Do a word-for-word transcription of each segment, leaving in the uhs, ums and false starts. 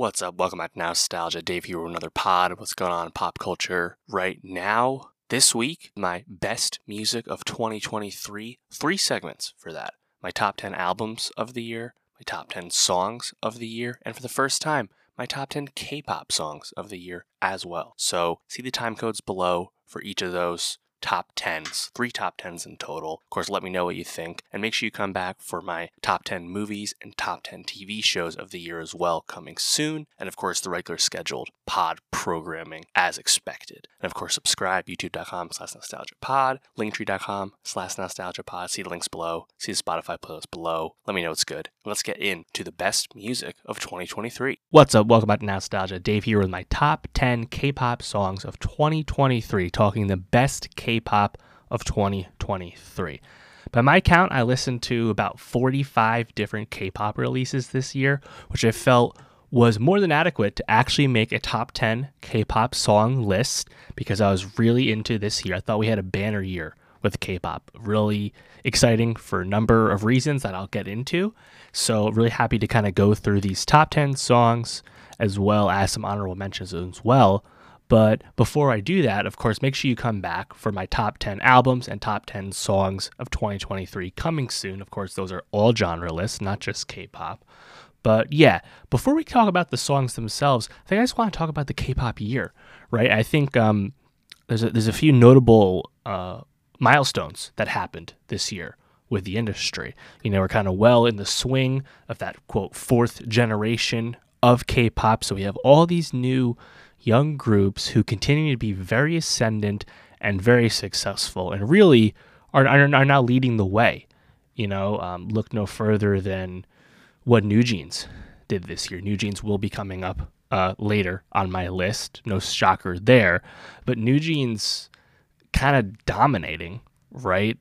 What's up? Welcome back to Nostalgia. Dave here with another pod. What's going on in pop culture right now? This week, my best music of twenty twenty-three. Three segments for that. My top ten albums of the year, my top ten songs of the year, and for the first time, my top ten K-pop songs of the year as well. So see the time codes below for each of those top tens, three top tens in total. Of course, let me know what you think, and make sure you come back for my top ten movies and top ten T V shows of the year as well, coming soon, and of course the regular scheduled pod programming as expected. And of course, subscribe, youtube.com slash nostalgiapod, linktree.com slash nostalgiapod. See the links below, see the Spotify playlist below. Let me know it's good. Let's get into the best music of twenty twenty-three. What's up? Welcome back to Nostalgia. Dave here with my top ten K-pop songs of twenty twenty-three, talking the best K-pop of twenty twenty-three. By my count, I listened to about forty-five different K-pop releases this year, which I felt was more than adequate to actually make a top ten K-pop song list because I was really into this year. I thought we had a banner year with K-pop. Really exciting for a number of reasons that I'll get into. So really happy to kind of go through these top ten songs as well as some honorable mentions as well. But before I do that, of course, make sure you come back for my top ten albums and top ten songs of twenty twenty-three coming soon. Of course, those are all genre lists, not just K-pop. But yeah, before we talk about the songs themselves, I think I just want to talk about the K-pop year, right? I think um, there's a, there's a few notable uh, milestones that happened this year with the industry. You know, we're kind of well in the swing of that, quote, fourth generation of K-pop. So we have all these new young groups who continue to be very ascendant and very successful and really are, are, are now leading the way. You know, um, look no further than what New Jeans did this year. New Jeans will be coming up uh, later on my list. No shocker there. But New Jeans kind of dominating, right?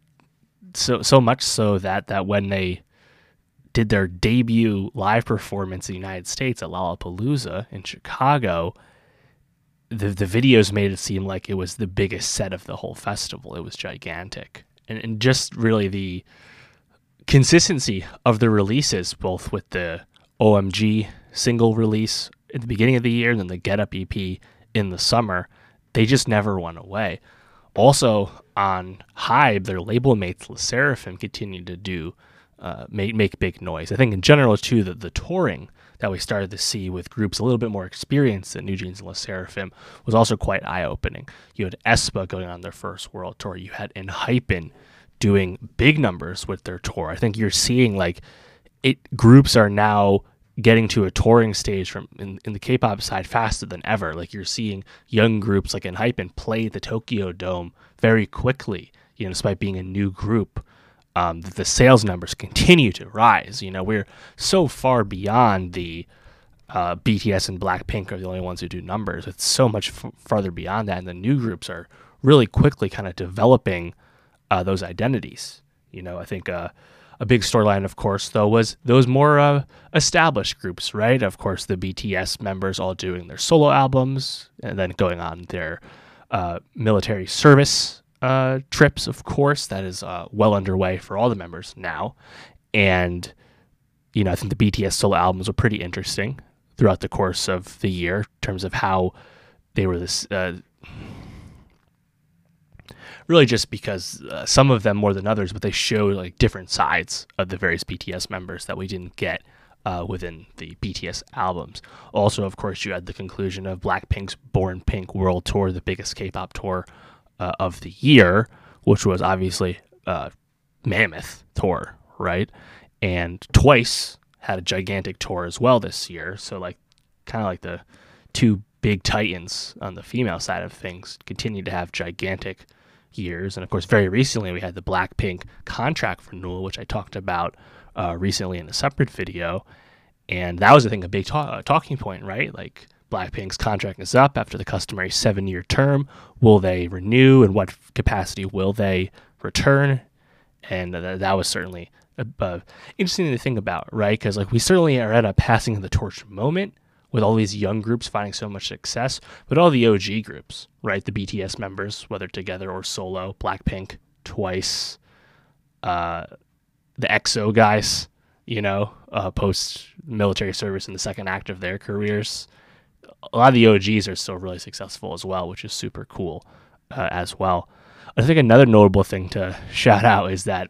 So so much so that, that when they did their debut live performance in the United States at Lollapalooza in Chicago, the the videos made it seem like it was the biggest set of the whole festival. It was gigantic. And, and just really the consistency of the releases, both with the O M G single release at the beginning of the year and then the Get Up E P in the summer, they just never went away. Also on Hybe, their label mates LE SSERAFIM continued to do uh, make make big noise. I think in general too that the touring that we started to see with groups a little bit more experienced than New Jeans and LE SSERAFIM was also quite eye-opening. You had aespa going on their first world tour. You had ENHYPEN doing big numbers with their tour. I think you're seeing like it groups are now getting to a touring stage from in, in the K-pop side faster than ever. Like you're seeing young groups like ENHYPEN play the Tokyo Dome very quickly, you know, despite being a new group. Um, the sales numbers continue to rise. You know, we're so far beyond the uh, B T S and Blackpink are the only ones who do numbers. It's so much f- farther beyond that, and the new groups are really quickly kind of developing uh, those identities. You know, I think uh, a big storyline, of course, though, was those more uh, established groups, right? Of course, the B T S members all doing their solo albums and then going on their uh, military service Uh, trips, of course. That is uh, well underway for all the members now. And, you know, I think the B T S solo albums were pretty interesting throughout the course of the year in terms of how they were this, uh, really just because uh, some of them more than others, but they showed like different sides of the various B T S members that we didn't get uh, within the B T S albums. Also, of course, you had the conclusion of Blackpink's Born Pink World Tour, the biggest K-pop tour Uh, of the year, which was obviously a mammoth tour, right? And Twice had a gigantic tour as well this year. So like kind of like the two big titans on the female side of things continue to have gigantic years. And of course, very recently we had the Blackpink contract renewal, which I talked about uh, recently in a separate video. And that was, I think, a big ta- talking point, right? Like Blackpink's contract is up after the customary seven-year term. Will they renew? In what capacity will they return? And th- that was certainly uh, uh, interesting to think about, right? Because like we certainly are at a passing of the torch moment with all these young groups finding so much success, but all the O G groups, right? The B T S members, whether together or solo, Blackpink, Twice, uh, the X O guys, you know, uh, post military service in the second act of their careers. A lot of the O Gs are still really successful as well, which is super cool uh, as well. I think another notable thing to shout out is that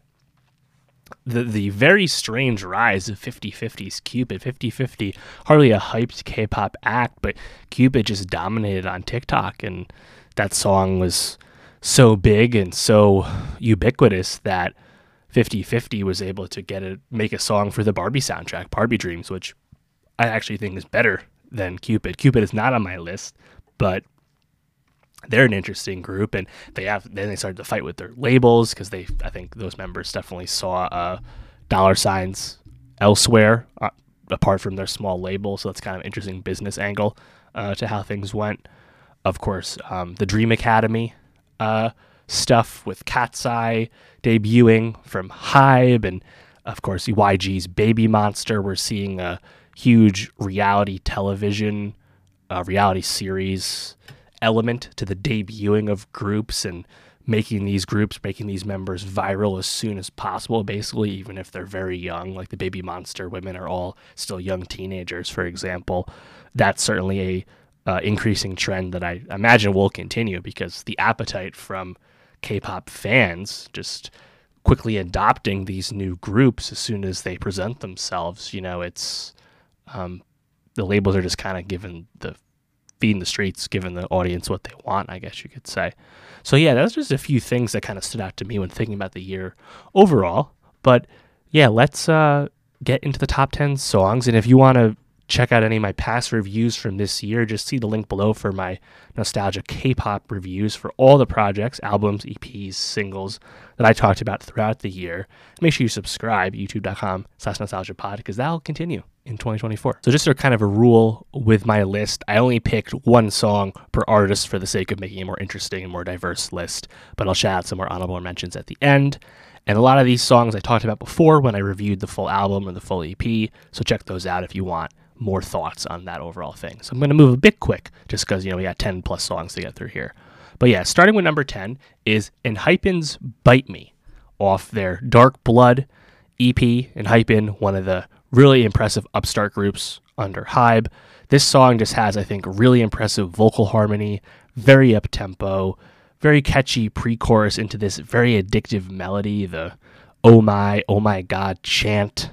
the the very strange rise of fifty fifty's Cupid. fifty fifty, hardly a hyped K-pop act, but Cupid just dominated on TikTok, and that song was so big and so ubiquitous that fifty fifty was able to get a make a song for the Barbie soundtrack, Barbie Dreams, which I actually think is better than Cupid. Cupid is not on my list, but they're an interesting group, and they have then they started to fight with their labels because they I think those members definitely saw uh, dollar signs elsewhere uh, apart from their small label, so that's kind of an interesting business angle uh, to how things went. Of course, um, the Dream Academy uh, stuff with Cat's Eye debuting from Hybe, and of course Y G's Baby Monster. We're seeing a huge reality television, uh, reality series element to the debuting of groups and making these groups, making these members viral as soon as possible, basically, even if they're very young. Like the Baby Monster women are all still young teenagers, for example. That's certainly a uh, increasing trend that I imagine will continue because the appetite from K-pop fans just quickly adopting these new groups as soon as they present themselves. You know, it's um, the labels are just kind of given the feeding the streets, giving the audience what they want, I guess you could say. So yeah, that's just a few things that kind of stood out to me when thinking about the year overall. But yeah, let's uh, get into the top ten songs. And if you want to check out any of my past reviews from this year, just see the link below for my nostalgia K-pop reviews for all the projects, albums, E Ps, singles that I talked about throughout the year. Make sure you subscribe, youtube.com slash nostalgia pod, because that'll continue in twenty twenty-four. So just a kind of a rule with my list, I only picked one song per artist for the sake of making a more interesting and more diverse list, but I'll shout out some more honorable mentions at the end. And a lot of these songs I talked about before when I reviewed the full album or the full E P, so check those out if you want more thoughts on that overall thing. So I'm going to move a bit quick just because, you know, we got ten plus songs to get through here. But yeah, starting with number ten is ENHYPEN's Bite Me off their Dark Blood E P. ENHYPEN, one of the really impressive upstart groups under Hybe. This song just has, I think, really impressive vocal harmony, very up-tempo, very catchy pre-chorus into this very addictive melody, the oh my, oh my god chant.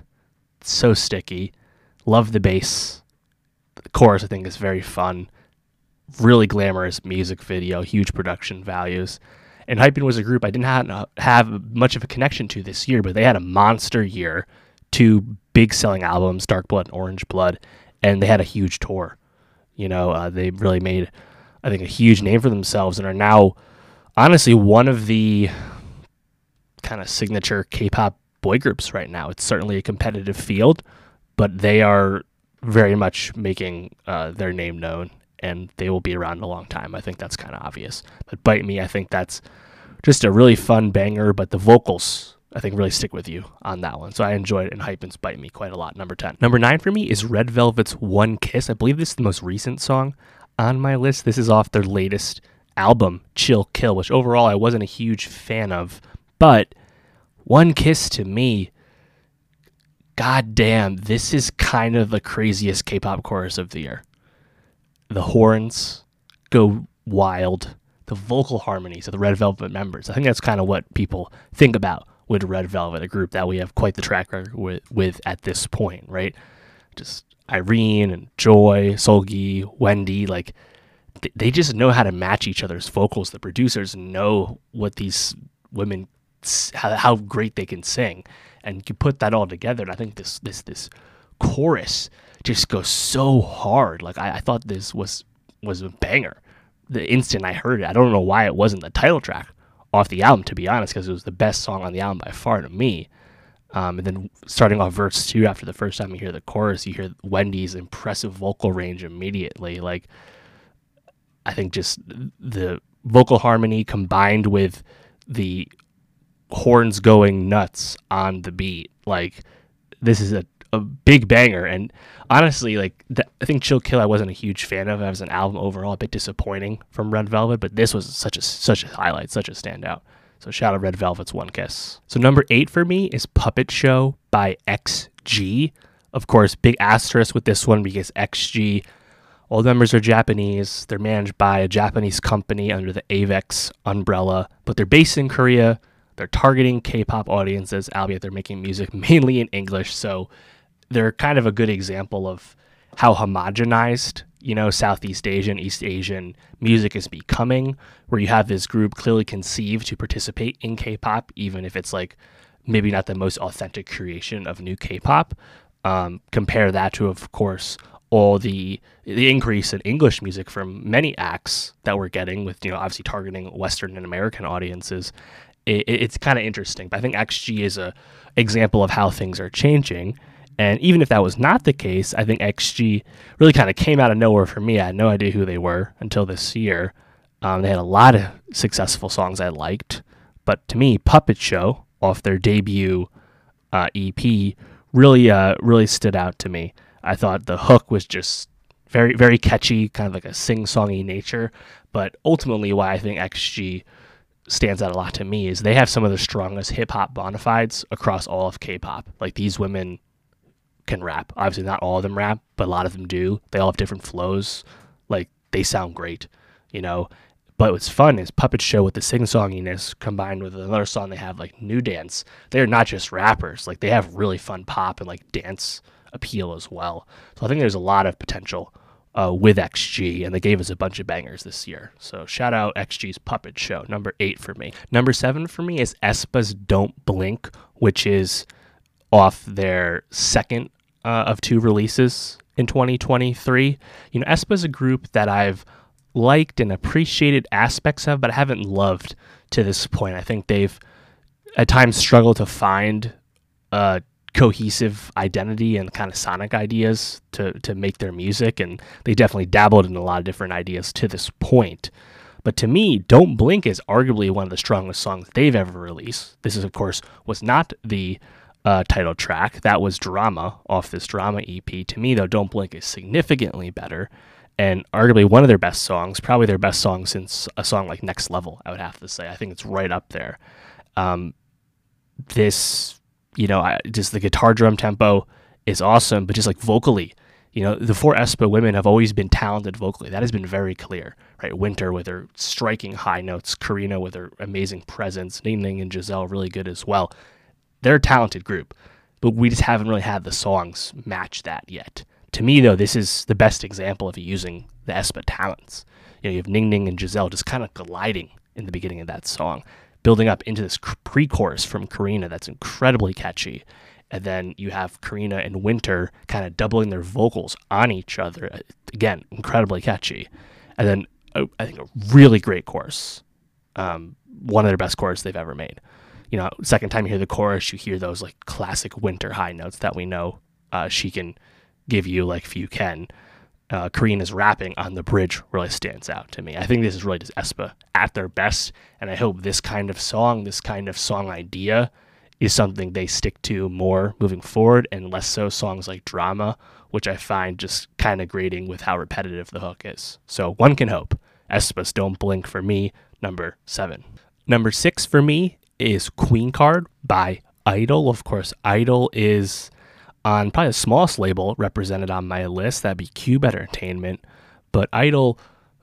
So sticky. Love the bass. The chorus, I think, is very fun. Really glamorous music video, huge production values. And ENHYPEN was a group I didn't have, have much of a connection to this year, but they had a monster year. Two big selling albums, Dark Blood and Orange Blood, and they had a huge tour. You know, uh, they really made, I think, a huge name for themselves and are now, honestly, one of the kind of signature K-pop boy groups right now. It's certainly a competitive field, but they are very much making uh, their name known, and they will be around a long time. I think that's kind of obvious. But Bite Me, I think that's just a really fun banger, but the vocals, I think, really stick with you on that one. So I enjoyed ENHYPEN's Bite Me quite a lot. Number ten. Number nine for me is Red Velvet's One Kiss. I believe this is the most recent song on my list. This is off their latest album, Chill Kill, which overall I wasn't a huge fan of. But One Kiss, to me, god damn, this is kind of the craziest K-pop chorus of the year. The horns go wild. The vocal harmonies of the Red Velvet members. I think that's kind of what people think about with Red Velvet, a group that we have quite the track record with, with at this point, right? Just Irene and Joy, Seulgi, Wendy, like th- they just know how to match each other's vocals. The producers know what these women, how, how great they can sing, and you put that all together. And I think this this this chorus just goes so hard. Like I, I thought this was was a banger the instant I heard it. I don't know why it wasn't the title track off the album, to be honest, because it was the best song on the album by far to me. Um, and then starting off verse two, after the first time you hear the chorus, you hear Wendy's impressive vocal range immediately. Like, I think just the vocal harmony combined with the horns going nuts on the beat, like, this is a, a big banger. And honestly, like, th- I think Chill Kill I wasn't a huge fan of as an album overall, a bit disappointing from Red Velvet, but this was such a such a highlight, such a standout. So shout out Red Velvet's One Kiss. So number eight for me is Puppet Show by X G. Of course, big asterisk with this one because X G, all the members are Japanese. They're managed by a Japanese company under the Avex umbrella, but they're based in Korea. They're targeting K-pop audiences, albeit they're making music mainly in English. So they're kind of a good example of how homogenized, you know, Southeast Asian, East Asian music is becoming, where you have this group clearly conceived to participate in K-pop, even if it's like maybe not the most authentic creation of new K-pop. Um, compare that to, of course, all the the increase in English music from many acts that we're getting with, you know, obviously targeting Western and American audiences. It, it's kind of interesting, but I think X G is a example of how things are changing. And even if that was not the case, I think X G really kind of came out of nowhere for me. I had no idea who they were until this year. Um, they had a lot of successful songs I liked, but to me, Puppet Show off their debut uh, E P really, uh, really stood out to me. I thought the hook was just very, very catchy, kind of like a sing-songy nature. But ultimately, why I think X G stands out a lot to me is they have some of the strongest hip-hop bona fides across all of K-pop. Like, these women can rap. Obviously, not all of them rap, but a lot of them do. They all have different flows. Like, they sound great, you know. But what's fun is Puppet Show with the sing-songiness combined with another song they have, like New Dance. They're not just rappers. Like, they have really fun pop and, like, dance appeal as well. So I think there's a lot of potential uh, with X G, and they gave us a bunch of bangers this year. So shout out X G's Puppet Show, number eight for me. Number seven for me is aespa's Don't Blink, which is off their second uh, of two releases in twenty twenty-three. You know, aespa's a group that I've liked and appreciated aspects of, but I haven't loved to this point. I think they've at times struggled to find a cohesive identity and kind of sonic ideas to, to make their music, and they definitely dabbled in a lot of different ideas to this point. But to me, Don't Blink is arguably one of the strongest songs they've ever released. This is, of course, was not the uh, title track. That was Drama off this Drama E P. To me, though, Don't Blink is significantly better and arguably one of their best songs, probably their best song since a song like Next Level, I would have to say. I think it's right up there. Um, this, you know, I, just the guitar drum tempo is awesome, but just like vocally, you know, the four aespa women have always been talented vocally. That has been very clear, right? Winter with her striking high notes, Karina with her amazing presence, Ning Ning and Giselle really good as well. They're a talented group, but we just haven't really had the songs match that yet. To me, though, this is the best example of using the aespa talents. You know, you have Ning Ning and Giselle just kind of gliding in the beginning of that song, building up into this pre-chorus from Karina that's incredibly catchy. And then you have Karina and Winter kind of doubling their vocals on each other. Again, incredibly catchy. And then uh, I think a really great chorus. Um, one of their best choruses they've ever made. You know, second time you hear the chorus, you hear those like classic Winter high notes that we know uh, she can give you like if you can. Uh, Karina's rapping on the bridge really stands out to me. I think this is really just aespa at their best, and I hope this kind of song, this kind of song idea is something they stick to more moving forward, and less so songs like Drama, which I find just kind of grating with how repetitive the hook is. So one can hope. aespa's Don't Blink for me, number seven. Number six for me is Queen Card by Idol. Of course, Idol is on probably the smallest label represented on my list. That'd be Cube Entertainment. But Idol,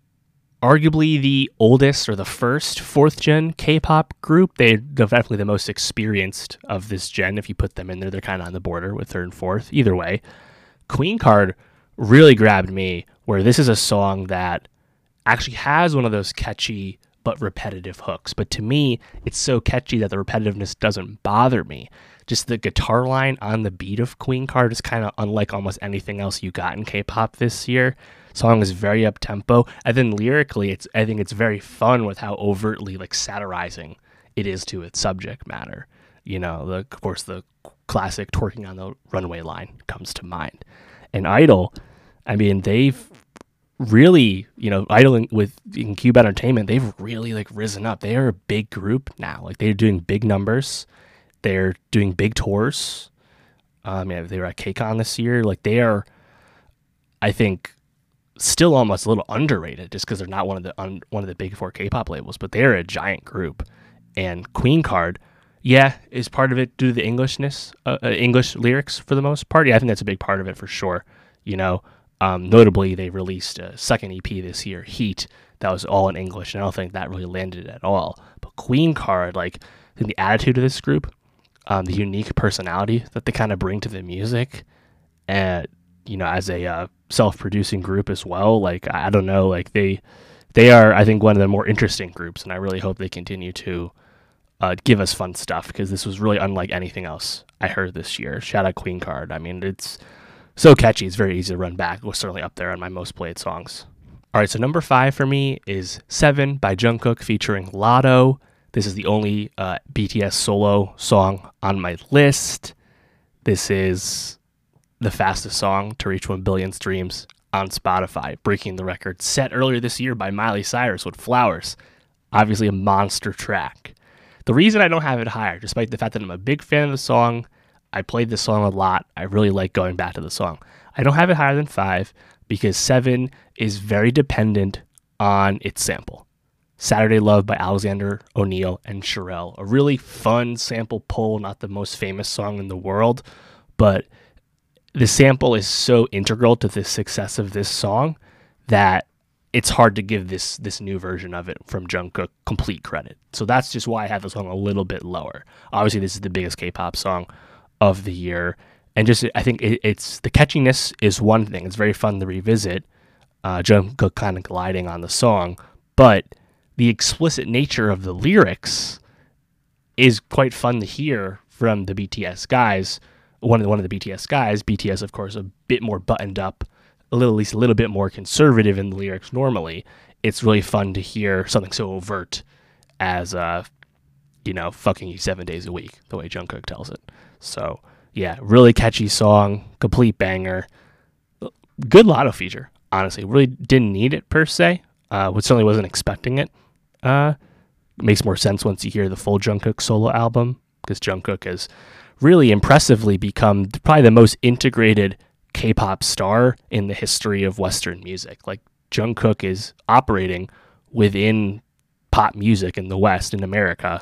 arguably the oldest or the first fourth gen K-pop group. They're definitely the most experienced of this gen. If you put them in there, they're kind of on the border with third and fourth. Either way, Queen Card really grabbed me, where this is a song that actually has one of those catchy but repetitive hooks. But to me, it's so catchy that the repetitiveness doesn't bother me. Just the guitar line on the beat of Queen Card is kind of unlike almost anything else you got in K-pop this year. Song is very up-tempo, and then lyrically, it's I think it's very fun with how overtly like satirizing it is to its subject matter. You know, the, of course, the classic "twerking on the runway" line comes to mind. And Idol, I mean, they've really, you know, Idol in, with in Cube Entertainment, they've really like risen up. They are a big group now. Like, they're doing big numbers. They're doing big tours. Um, yeah, they were at KCON this year. Like, they are, I think, still almost a little underrated just because they're not one of the un, one of the big four K-pop labels, but they're a giant group. And Queen Card Yeah, is part of it due to the Englishness, uh, uh, English lyrics for the most part? Yeah, I think that's a big part of it for sure. You know, um, notably they released a second E P this year, Heat, that was all in English, and I don't think that really landed at all. But Queen Card, like, I think the attitude of this group, um, the unique personality that they kind of bring to the music, and you know, as a uh, self-producing group as well, like I don't know, like they they are, I think, one of the more interesting groups, and I really hope they continue to uh, give us fun stuff because this was really unlike anything else I heard this year. Shout out Queen Card. I mean, it's so catchy. It's very easy to run back. It was certainly up there on my most played songs. All right, so number five for me is Seven by Jungkook featuring Lotto. This is the only uh, B T S solo song on my list. This is the fastest song to reach one billion streams on Spotify, breaking the record set earlier this year by Miley Cyrus with Flowers. Obviously a monster track. The reason I don't have it higher, despite the fact that I'm a big fan of the song, I played this song a lot, I really like going back to the song. I don't have it higher than five because Seven is very dependent on its sample. Saturday Love by Alexander O'Neal and Cherrelle. A really fun sample pull, not the most famous song in the world, but the sample is so integral to the success of this song that it's hard to give this this new version of it from Jungkook complete credit. So that's just why I have the song a little bit lower. Obviously, this is the biggest K-pop song of the year. And just, I think it, it's, the catchiness is one thing. It's very fun to revisit. Uh, Jungkook kind of gliding on the song. But the explicit nature of the lyrics is quite fun to hear from the B T S guys. One of the, one of the B T S guys, B T S, of course, a bit more buttoned up, a little, at least a little bit more conservative in the lyrics normally. It's really fun to hear something so overt as, uh, you know, fucking you seven days a week, the way Jungkook tells it. So, yeah, really catchy song, complete banger. Good Lotto feature, honestly. Really didn't need it, per se. Uh, but certainly wasn't expecting it. Uh, makes more sense once you hear the full Jungkook solo album, because Jungkook has really impressively become probably the most integrated K-pop star in the history of Western music. Like, Jungkook is operating within pop music in the West, in America,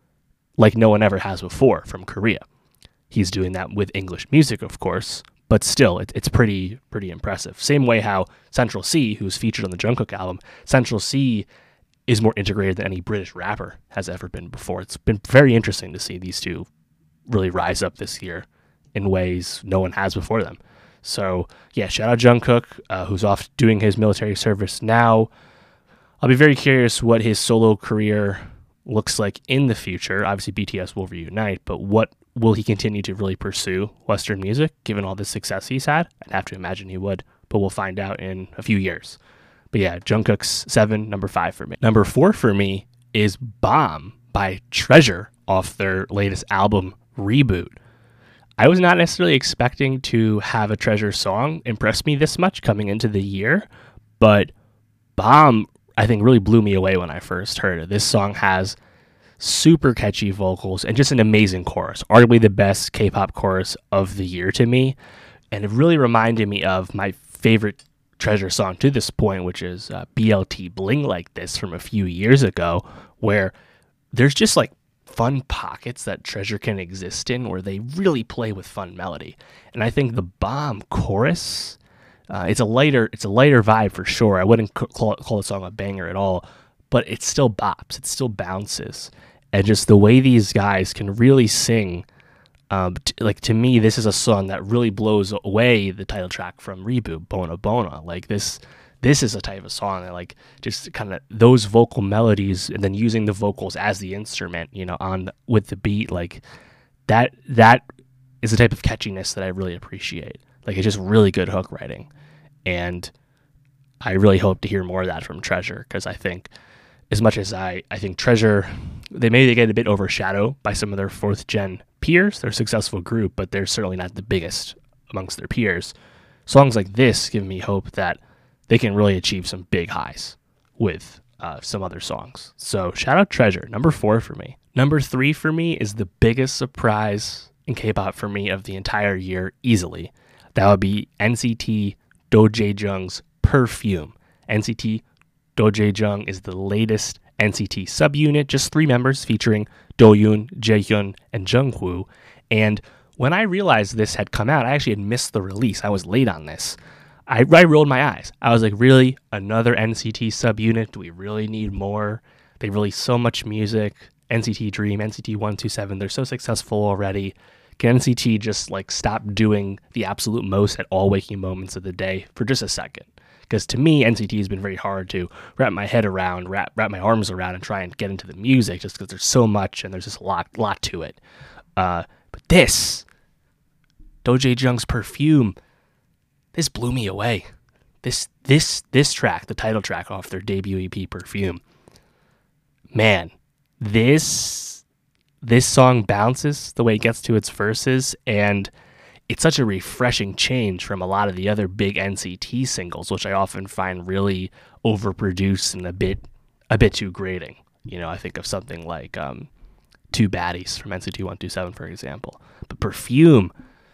like no one ever has before from Korea. He's doing that with English music, of course, but still, it, it's pretty pretty impressive. Same way how Central C, who's featured on the Jungkook album, Central C is more integrated than any British rapper has ever been before. It's been very interesting to see these two really rise up this year in ways no one has before them. So, yeah, shout out Jungkook, uh, who's off doing his military service now. I'll be very curious what his solo career looks like in the future. Obviously, B T S will reunite, but what will he continue to really pursue Western music, given all the success he's had? I'd have to imagine he would, but we'll find out in a few years. But yeah, Jungkook's Seven, number five for me. Number four for me is Bomb by Treasure off their latest album, Reboot. I was not necessarily expecting to have a Treasure song impress me this much coming into the year, but Bomb, I think, really blew me away when I first heard it. This song has super catchy vocals and just an amazing chorus, arguably the best K-pop chorus of the year to me, and it really reminded me of my favorite Treasure song to this point, which is uh, B L T Bling Like This from a few years ago, where there's just like fun pockets that Treasure can exist in where they really play with fun melody. And I think the Bomb chorus, uh, it's a lighter it's a lighter vibe for sure. I wouldn't call, call the song a banger at all, but it still bops, it still bounces. And just the way these guys can really sing, um, t- like to me, this is a song that really blows away the title track from Reboot, Bona Bona. Like this, this is a type of song that like just kind of those vocal melodies and then using the vocals as the instrument, you know, on with the beat, like that. That is the type of catchiness that I really appreciate. Like it's just really good hook writing, and I really hope to hear more of that from Treasure because I think. As much as I, I think Treasure, they maybe get a bit overshadowed by some of their fourth gen peers. They're a successful group, but they're certainly not the biggest amongst their peers. Songs like this give me hope that they can really achieve some big highs with uh, some other songs. So shout out Treasure, number four for me. Number three for me is the biggest surprise in K-pop for me of the entire year, easily. That would be N C T Do Jae Jung's Perfume. N C T Do Jae Jung is the latest N C T subunit, just three members featuring Doyoon, Jaehyun, and Jungwoo. And when I realized this had come out, I actually had missed the release. I was late on this. I, I rolled my eyes. I was like, really? Another N C T subunit? Do we really need more? They release so much music. N C T Dream, N C T one two seven, they're so successful already. Can N C T just like stop doing the absolute most at all waking moments of the day for just a second? Because to me, N C T has been very hard to wrap my head around, wrap wrap my arms around, and try and get into the music, just because there's so much and there's just a lot, lot to it. Uh, but this, Do Jae-jung's Perfume, this blew me away. This this this track, the title track off their debut E P, Perfume. Man, this this song bounces the way it gets to its verses, and it's such a refreshing change from a lot of the other big N C T singles, which I often find really overproduced and a bit a bit too grating. You know, I think of something like um, Two Baddies from N C T one two seven, for example. But Perfume,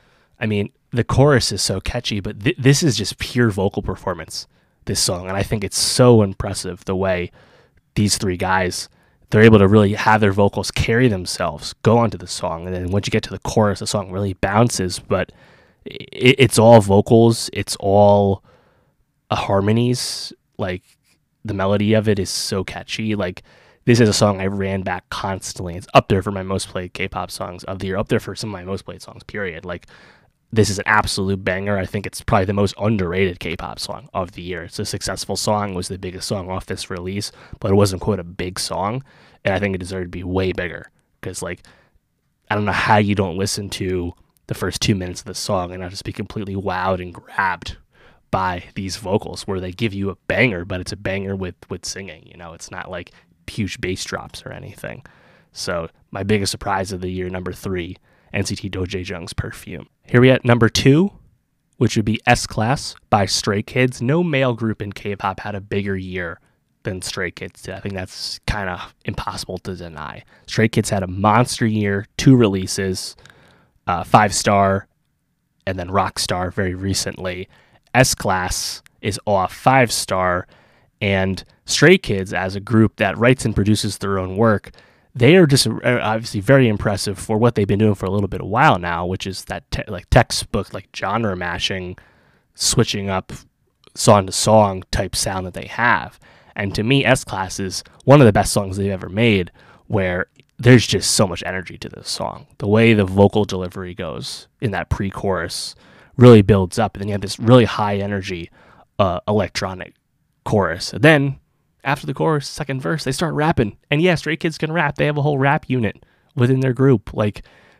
I mean, the chorus is so catchy, but th- this is just pure vocal performance, this song. And I think it's so impressive the way these three guys, they're able to really have their vocals carry themselves, go onto the song. And then once you get to the chorus, the song really bounces, but it, it's all vocals. It's all uh, harmonies. Like, the melody of it is so catchy. Like, this is a song I ran back constantly. It's up there for my most played K-pop songs of the year, up there for some of my most played songs, period. Like, this is an absolute banger. I think it's probably the most underrated K-pop song of the year. It's a successful song. It was the biggest song off this release, but it wasn't, quote, a big song. And I think it deserved to be way bigger. Because, like, I don't know how you don't listen to the first two minutes of the song and not just be completely wowed and grabbed by these vocals, where they give you a banger, but it's a banger with, with singing. You know, it's not like huge bass drops or anything. So my biggest surprise of the year, number three, N C T Do Jae-jung's Perfume. Here we at number two, which would be S-Class by Stray Kids. No male group in K-pop had a bigger year than Stray Kids did. I think that's kind of impossible to deny. Stray Kids had a monster year, two releases, uh, Five Star, and then Rockstar very recently. S-Class is off Five Star, and Stray Kids, as a group that writes and produces their own work, they are just obviously very impressive for what they've been doing for a little bit of while now, which is that te- like textbook, like genre mashing, switching up song to song type sound that they have. And to me, S-Class is one of the best songs they've ever made, where there's just so much energy to this song. The way the vocal delivery goes in that pre-chorus really builds up, and then you have this really high energy uh, electronic chorus. And then after the chorus, second verse, they start rapping. And yeah, Stray Kids can rap. They have a whole rap unit within their group. Like,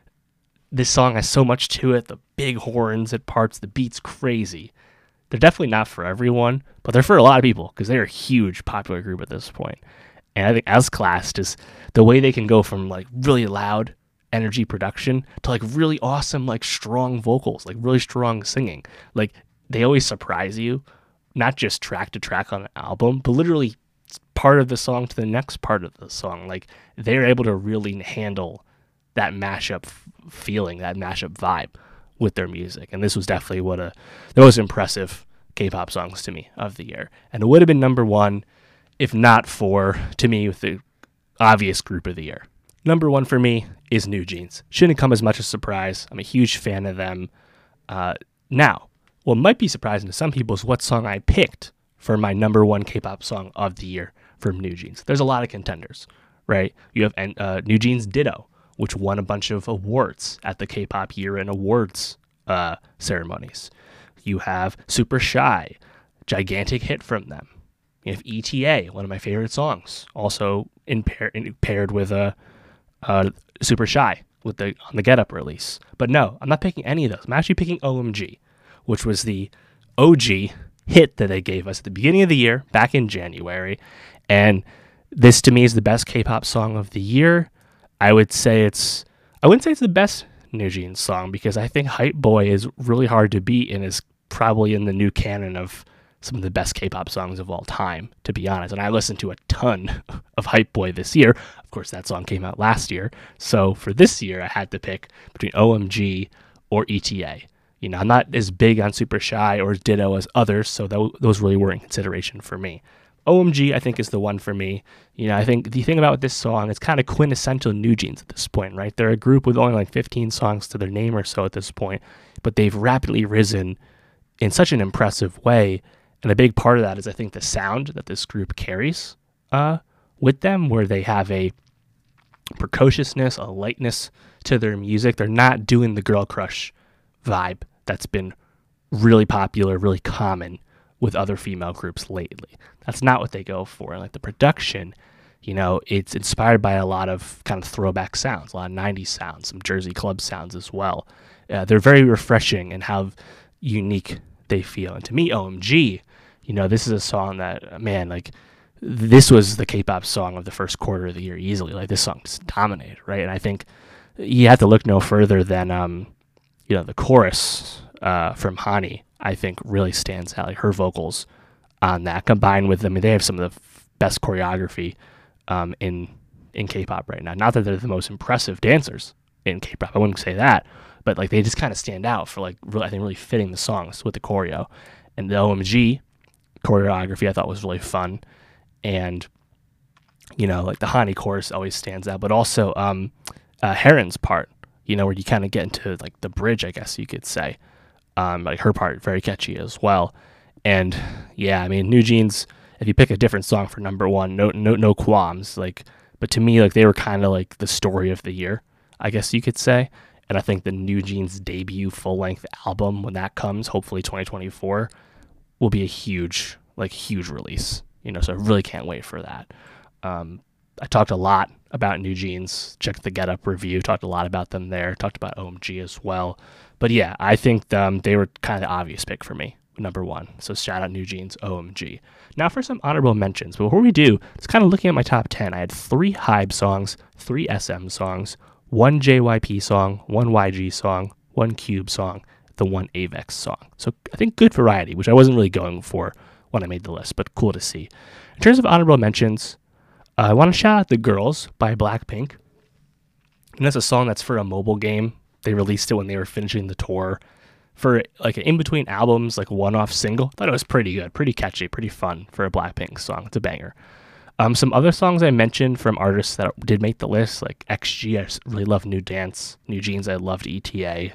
this song has so much to it. The big horns at parts, the beat's crazy. They're definitely not for everyone, but they're for a lot of people because they're a huge popular group at this point. And I think S-Class, just the way they can go from like really loud energy production to like really awesome, like strong vocals, like really strong singing. Like, they always surprise you, not just track to track on an album, but literally part of the song to the next part of the song. Like, they're able to really handle that mashup feeling, that mashup vibe with their music. And this was definitely one of the most impressive K-pop songs to me of the year. And it would have been number one if not for, to me, with the obvious group of the year. Number one for me is New Jeans. Shouldn't come as much as a surprise. I'm a huge fan of them. Uh, now, what might be surprising to some people is what song I picked for my number one K-pop song of the year from New Jeans. There's a lot of contenders, right? You have uh, New Jeans Ditto, which won a bunch of awards at the K-pop Year in Awards uh, ceremonies. You have Super Shy, gigantic hit from them. You have E T A, one of my favorite songs, also in, pair, in paired with a uh, uh, Super Shy with the on the Get Up release. But no, I'm not picking any of those. I'm actually picking O M G, which was the O G hit that they gave us at the beginning of the year, back in January. And this, to me, is the best K-pop song of the year. I would say it's, I wouldn't say it's the best New Jeans song, because I think Hype Boy is really hard to beat and is probably in the new canon of some of the best K-pop songs of all time, to be honest. And I listened to a ton of Hype Boy this year. Of course, that song came out last year. So for this year, I had to pick between O M G or E T A. You know, I'm not as big on Super Shy or Ditto as others, so th- those really weren't in consideration for me. O M G, I think, is the one for me. You know, I think the thing about this song, it's kind of quintessential New Jeans at this point, right? They're a group with only like fifteen songs to their name or so at this point, but they've rapidly risen in such an impressive way. And a big part of that is, I think, the sound that this group carries uh, with them, where they have a precociousness, a lightness to their music. They're not doing the girl crush vibe that's been really popular, really common with other female groups lately. That's not what they go for. And like the production, you know, it's inspired by a lot of kind of throwback sounds, a lot of nineties sounds, some Jersey club sounds as well. Uh, they're very refreshing in how unique they feel. And to me, O M G, you know, this is a song that, man, like, this was the K-pop song of the first quarter of the year easily. Like, this song just dominated, right? And I think you have to look no further than, um, you know, the chorus uh, from Hani, I think really stands out. Like, her vocals on that, combined with, I mean, they have some of the f- best choreography um, in in K-pop right now. Not that they're the most impressive dancers in K-pop, I wouldn't say that, but like they just kind of stand out for like, really, I think, really fitting the songs with the choreo. And the O M G choreography I thought was really fun. And, you know, like the Hani chorus always stands out, but also um, uh, Heron's part, you know, where you kind of get into like the bridge, I guess you could say. Um, like her part, very catchy as well. And yeah, I mean, New Jeans, if you pick a different song for number one, no, no, no qualms. Like, but to me, like they were kind of like the story of the year, I guess you could say. And I think the New Jeans debut full length album, when that comes, hopefully twenty twenty-four, will be a huge, like huge release. You know, so I really can't wait for that. Um, I talked a lot about New Jeans. Check the Get Up review. Talked a lot about them there. Talked about O M G as well. But yeah, I think um, they were kind of the obvious pick for me, number one. So shout out New Jeans, O M G. Now for some honorable mentions. But before we do, it's kind of looking at my top ten. I had three Hybe songs, three S M songs, one J Y P song, one Y G song, one Cube song, the one Avex song. So I think good variety, which I wasn't really going for when I made the list, but cool to see. In terms of honorable mentions, uh, I want to shout out The Girls by Blackpink. And that's a song that's for a mobile game. They released it when they were finishing the tour for like an in-between albums, like one-off single. I thought it was pretty good, pretty catchy, pretty fun for a Blackpink song. It's a banger. Um, some other songs I mentioned from artists that did make the list, like X G, I really love New Dance. New Jeans, I loved E T A.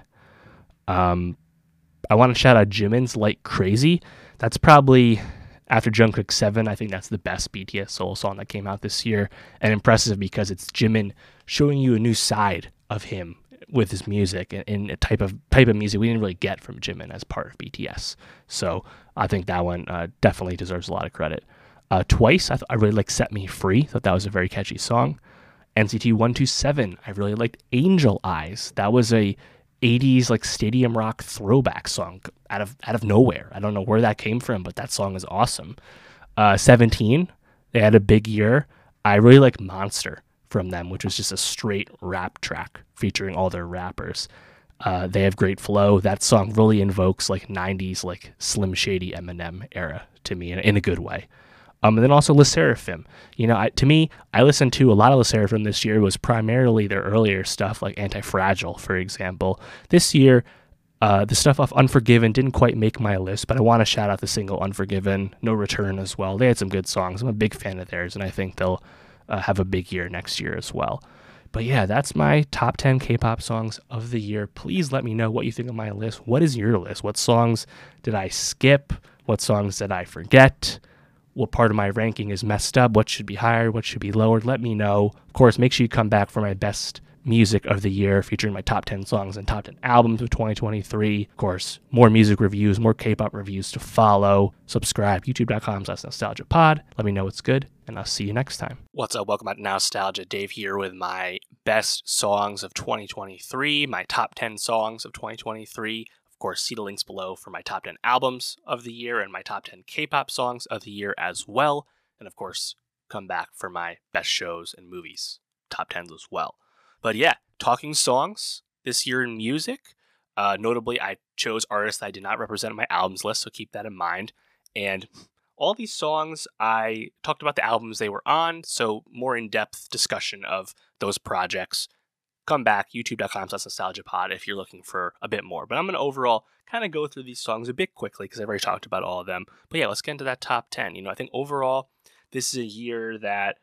Um, I want to shout out Jimin's Like Crazy. That's probably, after Jungkook seven, I think that's the best B T S solo song that came out this year. And impressive because it's Jimin showing you a new side of him with his music and, and a type of type of music we didn't really get from Jimin as part of B T S. So I think that one uh, definitely deserves a lot of credit. Uh, Twice, I, th- I really like Set Me Free. Thought that was a very catchy song. N C T one twenty-seven, I really liked Angel Eyes. That was a eighties like stadium rock throwback song out of out of nowhere. I don't know where that came from, but that song is awesome. Uh, seventeen, they had a big year. I really like Monster from them, which was just a straight rap track featuring all their rappers. Uh, they have great flow. That song really invokes like nineties like Slim Shady Eminem era to me in, in a good way. Um, and then also Le Sserafim. You know, I, to me, I listened to a lot of Le Sserafim this year. It was primarily their earlier stuff, like Anti-Fragile, for example. This year, uh, the stuff off Unforgiven didn't quite make my list, but I want to shout out the single Unforgiven, No Return as well. They had some good songs. I'm a big fan of theirs, and I think they'll uh, have a big year next year as well. But yeah, that's my top ten K-pop songs of the year. Please let me know what you think of my list. What is your list? What songs did I skip? What songs did I forget? What part of my ranking is messed up? What should be higher? What should be lowered? Let me know. Of course, make sure you come back for my best music of the year, featuring my top ten songs and top ten albums of twenty twenty-three. Of course, more music reviews, more K-pop reviews to follow. Subscribe, youtube.com slash nostalgia pod. Let me know what's good, and I'll see you next time. What's up? Welcome back to Nostalgia. Dave here with my best songs of twenty twenty-three, my top ten songs of twenty twenty-three. Of course, see the links below for my top ten albums of the year and my top ten K-pop songs of the year as well. And of course, come back for my best shows and movies, top tens as well. But yeah, talking songs this year in music. Uh, notably, I chose artists that I did not represent in my albums list, so keep that in mind. And all these songs, I talked about the albums they were on, so more in-depth discussion of those projects. Come back, youtube.com slash nostalgiapod if you're looking for a bit more. But I'm going to overall kind of go through these songs a bit quickly because I've already talked about all of them. But yeah, let's get into that top ten. You know, I think overall, this is a year that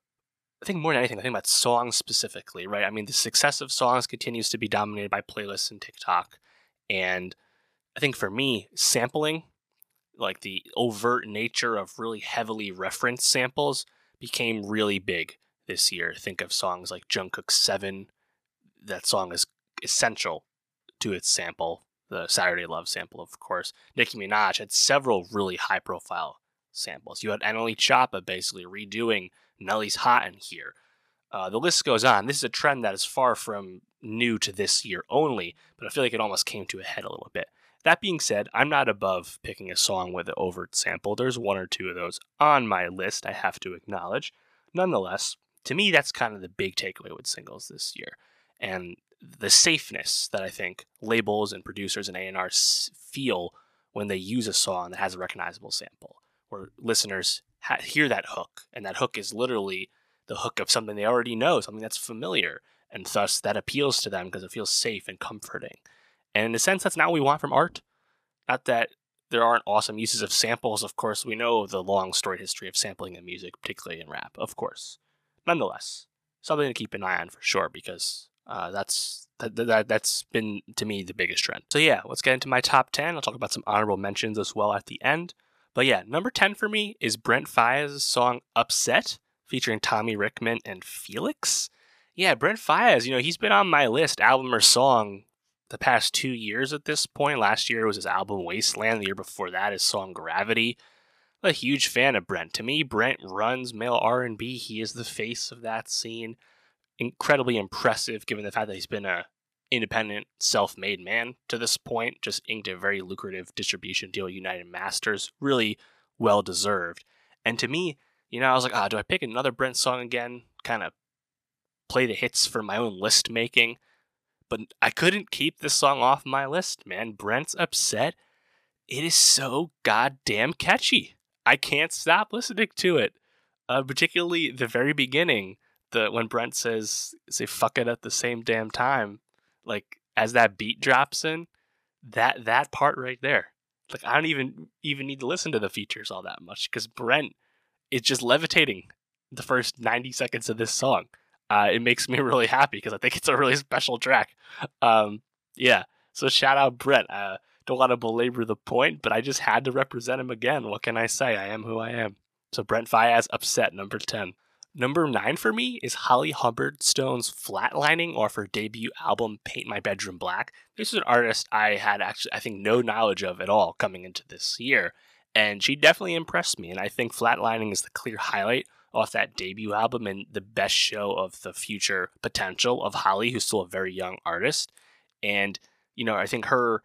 I think more than anything, I think about songs specifically, right? I mean, the success of songs continues to be dominated by playlists and TikTok. And I think for me, sampling, like the overt nature of really heavily referenced samples, became really big this year. Think of songs like Jungkook's Seven. That song is essential to its sample, the Saturday Love sample, of course. Nicki Minaj had several really high-profile samples. You had Annalie Choppa basically redoing Nelly's Hot in here. Uh, the list goes on. This is a trend that is far from new to this year only, but I feel like it almost came to a head a little bit. That being said, I'm not above picking a song with an overt sample. There's one or two of those on my list, I have to acknowledge. Nonetheless, to me, that's kind of the big takeaway with singles this year. And the safeness that I think labels and producers and A and R feel when they use a song that has a recognizable sample, where listeners ha- hear that hook, and that hook is literally the hook of something they already know, something that's familiar, and thus that appeals to them because it feels safe and comforting. And in a sense, that's not what we want from art. Not that there aren't awesome uses of samples. Of course, we know the long storied history of sampling in music, particularly in rap, of course. Nonetheless, something to keep an eye on for sure, because uh, that's that, that that's been, to me, the biggest trend. So yeah, let's get into my top ten. I'll talk about some honorable mentions as well at the end. But yeah, number ten for me is Brent Faiyaz's song Upset, featuring Tommy Rickman and Felix. Yeah, Brent Faiyaz, you know, he's been on my list, album or song, the past two years at this point. Last year was his album Wasteland. The year before that, his song Gravity. I'm a huge fan of Brent. To me, Brent runs male R and B. He is the face of that scene. Incredibly impressive, given the fact that he's been a independent, self-made man to this point. Just inked a very lucrative distribution deal with United Masters. Really well-deserved. And to me, you know, I was like, ah, oh, do I pick another Brent song again? Kind of play the hits for my own list making. But I couldn't keep this song off my list, man. Brent's Upset. It is so goddamn catchy. I can't stop listening to it. Uh, particularly the very beginning, the when Brent says, say fuck it at the same damn time. Like, as that beat drops in, that that part right there. Like, I don't even, even need to listen to the features all that much, because Brent is just levitating the first ninety seconds of this song. Uh, it makes me really happy because I think it's a really special track. Um, yeah, so shout out Brent. Uh, don't want to belabor the point, but I just had to represent him again. What can I say? I am who I am. So Brent Faiyaz, Upset, number ten. Number nine for me is Holly Humberstone's Flatlining off her debut album Paint My Bedroom Black. This is an artist I had actually, I think, no knowledge of at all coming into this year, and she definitely impressed me, and I think Flatlining is the clear highlight off that debut album and the best show of the future potential of Holly, who's still a very young artist. And, you know, I think her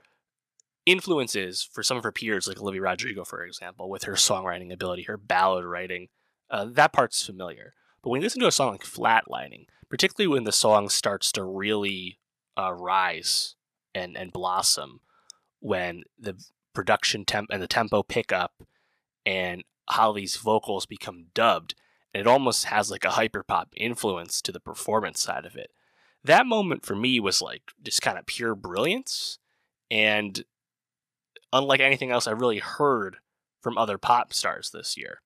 influences for some of her peers, like Olivia Rodrigo, for example, with her songwriting ability, her ballad writing, uh, that part's familiar. But when you listen to a song like Flatlining, particularly when the song starts to really uh, rise and, and blossom, when the production temp and the tempo pick up and Holly's vocals become dubbed, and it almost has like a hyperpop influence to the performance side of it. That moment for me was like just kind of pure brilliance, and unlike anything else I really heard from other pop stars this year.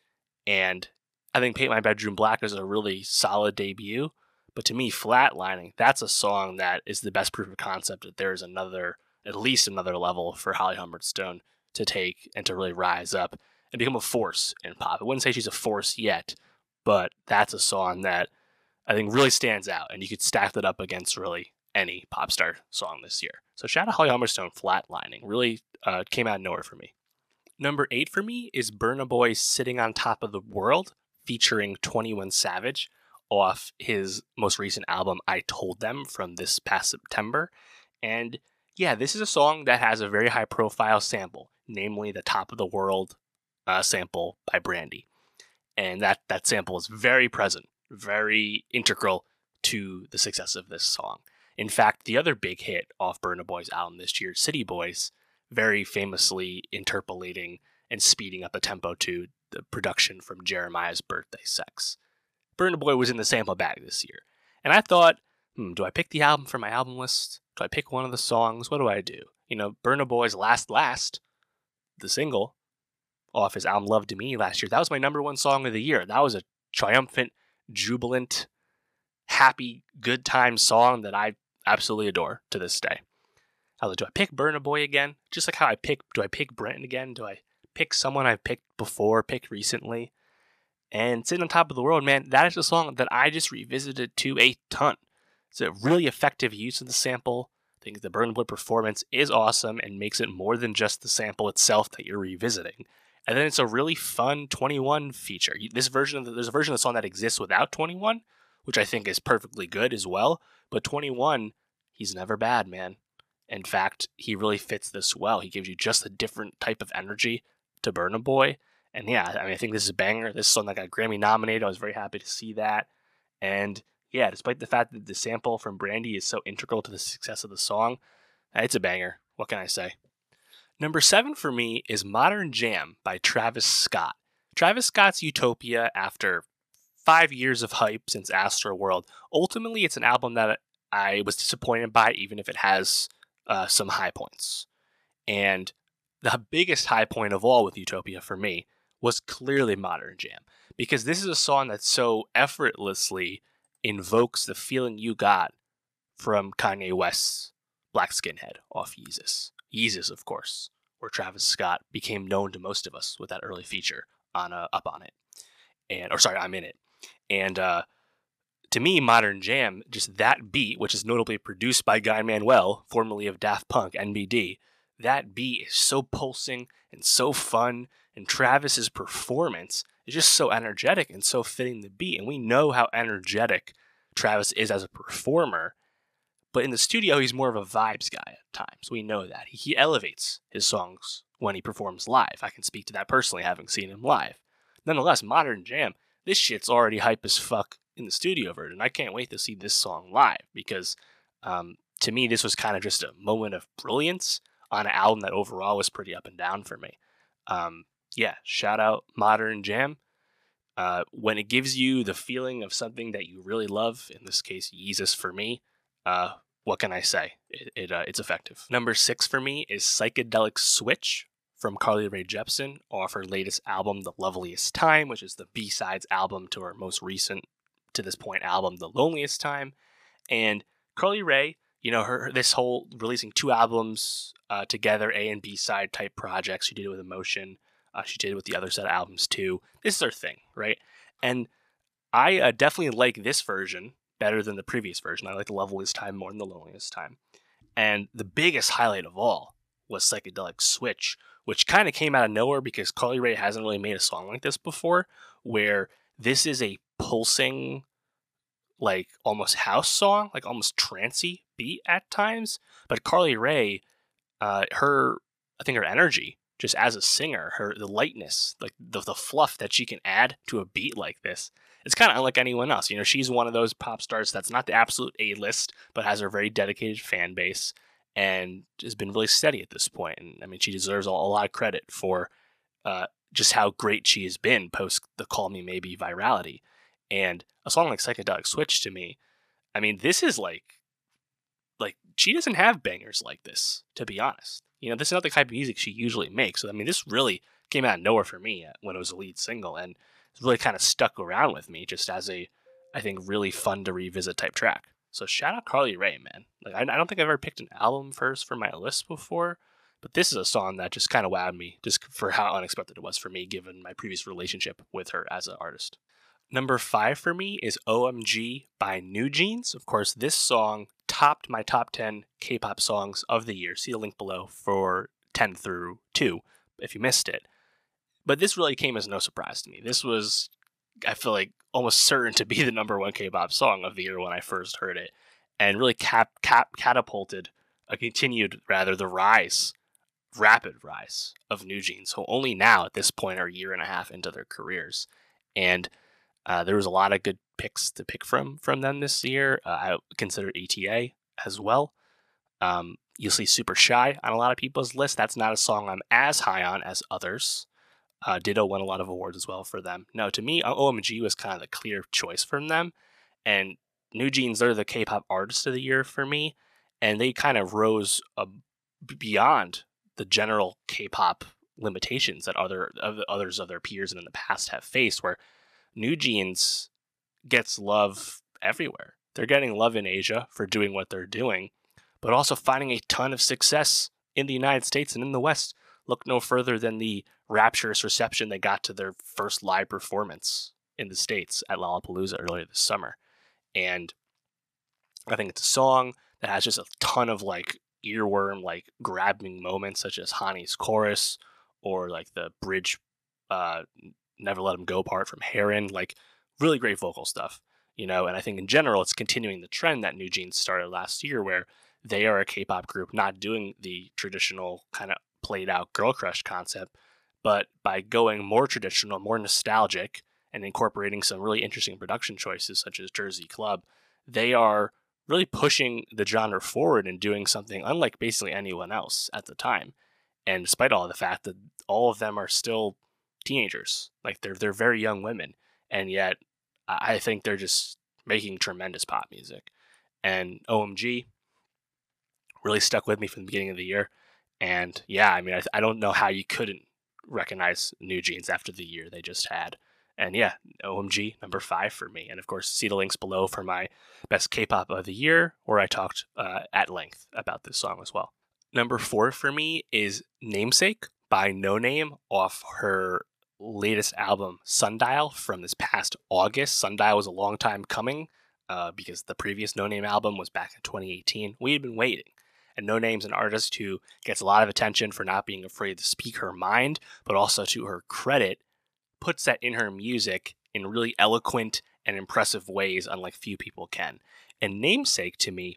And I think Paint My Bedroom Black is a really solid debut, but to me, Flatlining, that's a song that is the best proof of concept that there's another, at least another level for Holly Humberstone to take and to really rise up and become a force in pop. I wouldn't say she's a force yet, but that's a song that I think really stands out, and you could stack that up against really any pop star song this year. So shout out Holly Humberstone, Flatlining. Really uh, came out of nowhere for me. Number eight for me is Burna Boy's Sitting on Top of the World, featuring twenty-one Savage, off his most recent album, I Told Them, from this past September. And yeah, this is a song that has a very high profile sample, namely the Top of the World uh, sample by Brandy. And that, that sample is very present, very integral to the success of this song. In fact, the other big hit off Burna Boy's album this year, City Boys, very famously interpolating and speeding up the tempo to the production from Jeremiah's Birthday Sex. Burna Boy was in the sample bag this year. And I thought, hmm, do I pick the album for my album list? Do I pick one of the songs? What do I do? You know, Burna Boy's Last Last, the single, off his album Love to Me last year. That was my number one song of the year. That was a triumphant, jubilant, happy, good time song that I absolutely adore to this day. How do I pick Burna Boy again? Just like how I pick, do I pick Brenton again? Do I pick someone I've picked before, picked recently? And Sitting on Top of the World, man, that is a song that I just revisited to a ton. It's a really effective use of the sample. I think the Burna Boy performance is awesome and makes it more than just the sample itself that you're revisiting. And then it's a really fun twenty-one feature. This version of the, there's a version of the song that exists without twenty-one, which I think is perfectly good as well. But twenty-one, he's never bad, man. In fact, he really fits this well. He gives you just a different type of energy to Burna Boy. And yeah, I mean, I think this is a banger. This song that got Grammy nominated. I was very happy to see that. And yeah, despite the fact that the sample from Brandy is so integral to the success of the song, it's a banger. What can I say? Number seven for me is Modern Jam by Travis Scott. Travis Scott's Utopia, after five years of hype since Astroworld, ultimately it's an album that I was disappointed by, even if it has uh, some high points. And the biggest high point of all with Utopia for me was clearly Modern Jam, because this is a song that so effortlessly invokes the feeling you got from Kanye West's Black Skinhead off Yeezus. Yeezus, of course, where Travis Scott became known to most of us with that early feature on uh, Up On It. And, or sorry, I'm In It. And uh, to me, Modern Jam, just that beat, which is notably produced by Guy Manuel, formerly of Daft Punk, N B D, that beat is so pulsing and so fun, and Travis's performance is just so energetic and so fitting the beat. And we know how energetic Travis is as a performer, but in the studio, he's more of a vibes guy at times. We know that. He, he elevates his songs when he performs live. I can speak to that personally, having seen him live. Nonetheless, Modern Jam, this shit's already hype as fuck in the studio version. I can't wait to see this song live, because um, to me, this was kind of just a moment of brilliance on an album that overall was pretty up and down for me. Um, yeah, shout out Modern Jam. Uh, when it gives you the feeling of something that you really love, in this case, Yeezus for me, uh, what can I say? It, it uh, It's effective. Number six for me is Psychedelic Switch from Carly Rae Jepsen off her latest album, The Loveliest Time, which is the B-sides album to her most recent, to this point, album, The Loneliest Time. And Carly Rae, you know, her this whole releasing two albums uh, together, A and B side type projects. She did it with Emotion. Uh, she did it with the other set of albums too. This is her thing, right? And I uh, definitely like this version better than the previous version. I like The Loveliest Time more than The Loneliest Time. And the biggest highlight of all was Psychedelic Switch, which kind of came out of nowhere because Carly Rae hasn't really made a song like this before, where this is a pulsing, like almost house song, like almost trancey beat at times. But Carly Rae, uh, her, I think her energy, just as a singer, her the lightness, like the, the fluff that she can add to a beat like this, it's kind of unlike anyone else. You know, she's one of those pop stars that's not the absolute A-list, but has a very dedicated fan base and has been really steady at this point. And I mean, she deserves a, a lot of credit for uh, just how great she has been post the Call Me Maybe virality. And a song like Psychedelic Switch, to me, I mean, this is like, like she doesn't have bangers like this, to be honest. You know, this is not the type of music she usually makes. So, I mean, this really came out of nowhere for me when it was a lead single, and it's really kind of stuck around with me just as a, I think, really fun to revisit type track. So shout out Carly Rae, man. Like, I, I don't think I've ever picked an album first for my list before, but this is a song that just kind of wowed me just for how unexpected it was for me, given my previous relationship with her as an artist. Number five for me is O M G by NewJeans. Of course, this song topped my top ten K-pop songs of the year. See the link below for ten through two if you missed it. But this really came as no surprise to me. This was, I feel like, almost certain to be the number one K-pop song of the year when I first heard it, and really cap, cap, catapulted, a continued, rather, the rise, rapid rise of NewJeans, who only now at this point are a year and a half into their careers. And uh, there was a lot of good picks to pick from from them this year. Uh, I consider E T A as well. Um, you'll see Super Shy on a lot of people's list. That's not a song I'm as high on as others. Uh, Ditto won a lot of awards as well for them. No, to me, O M G was kind of the clear choice from them. And NewJeans, they're the K-pop artist of the year for me. And they kind of rose uh, beyond the general K-pop limitations that other of others of their peers and in the past have faced, where New Jeans gets love everywhere. They're getting love in Asia for doing what they're doing, but also finding a ton of success in the United States and in the West. Look no further than the rapturous reception they got to their first live performance in the States at Lollapalooza earlier this summer. And I think it's a song that has just a ton of like earworm, like grabbing moments, such as Hani's chorus or like the bridge, uh, Never Let 'Em Go part from Heron, like really great vocal stuff, you know. And I think in general, it's continuing the trend that New Jeans started last year, where they are a K-pop group not doing the traditional kind of played out girl crush concept, but by going more traditional, more nostalgic, and incorporating some really interesting production choices such as Jersey Club, they are really pushing the genre forward and doing something unlike basically anyone else at the time. And despite all of the fact that all of them are still teenagers, like they're they're very young women, and yet I think they're just making tremendous pop music. And O M G really stuck with me from the beginning of the year. And yeah, I mean, I, I don't know how you couldn't recognize New Jeans after the year they just had. And yeah, O M G, number five for me. And of course, see the links below for my best K-pop of the year, where I talked uh, at length about this song as well. Number four for me is Namesake by Noname off her latest album, Sundial, from this past August. Sundial was a long time coming uh, because the previous Noname album was back in twenty eighteen. We had been waiting. And Noname's an artist who gets a lot of attention for not being afraid to speak her mind, but also, to her credit, puts that in her music in really eloquent and impressive ways, unlike few people can. And Namesake, to me,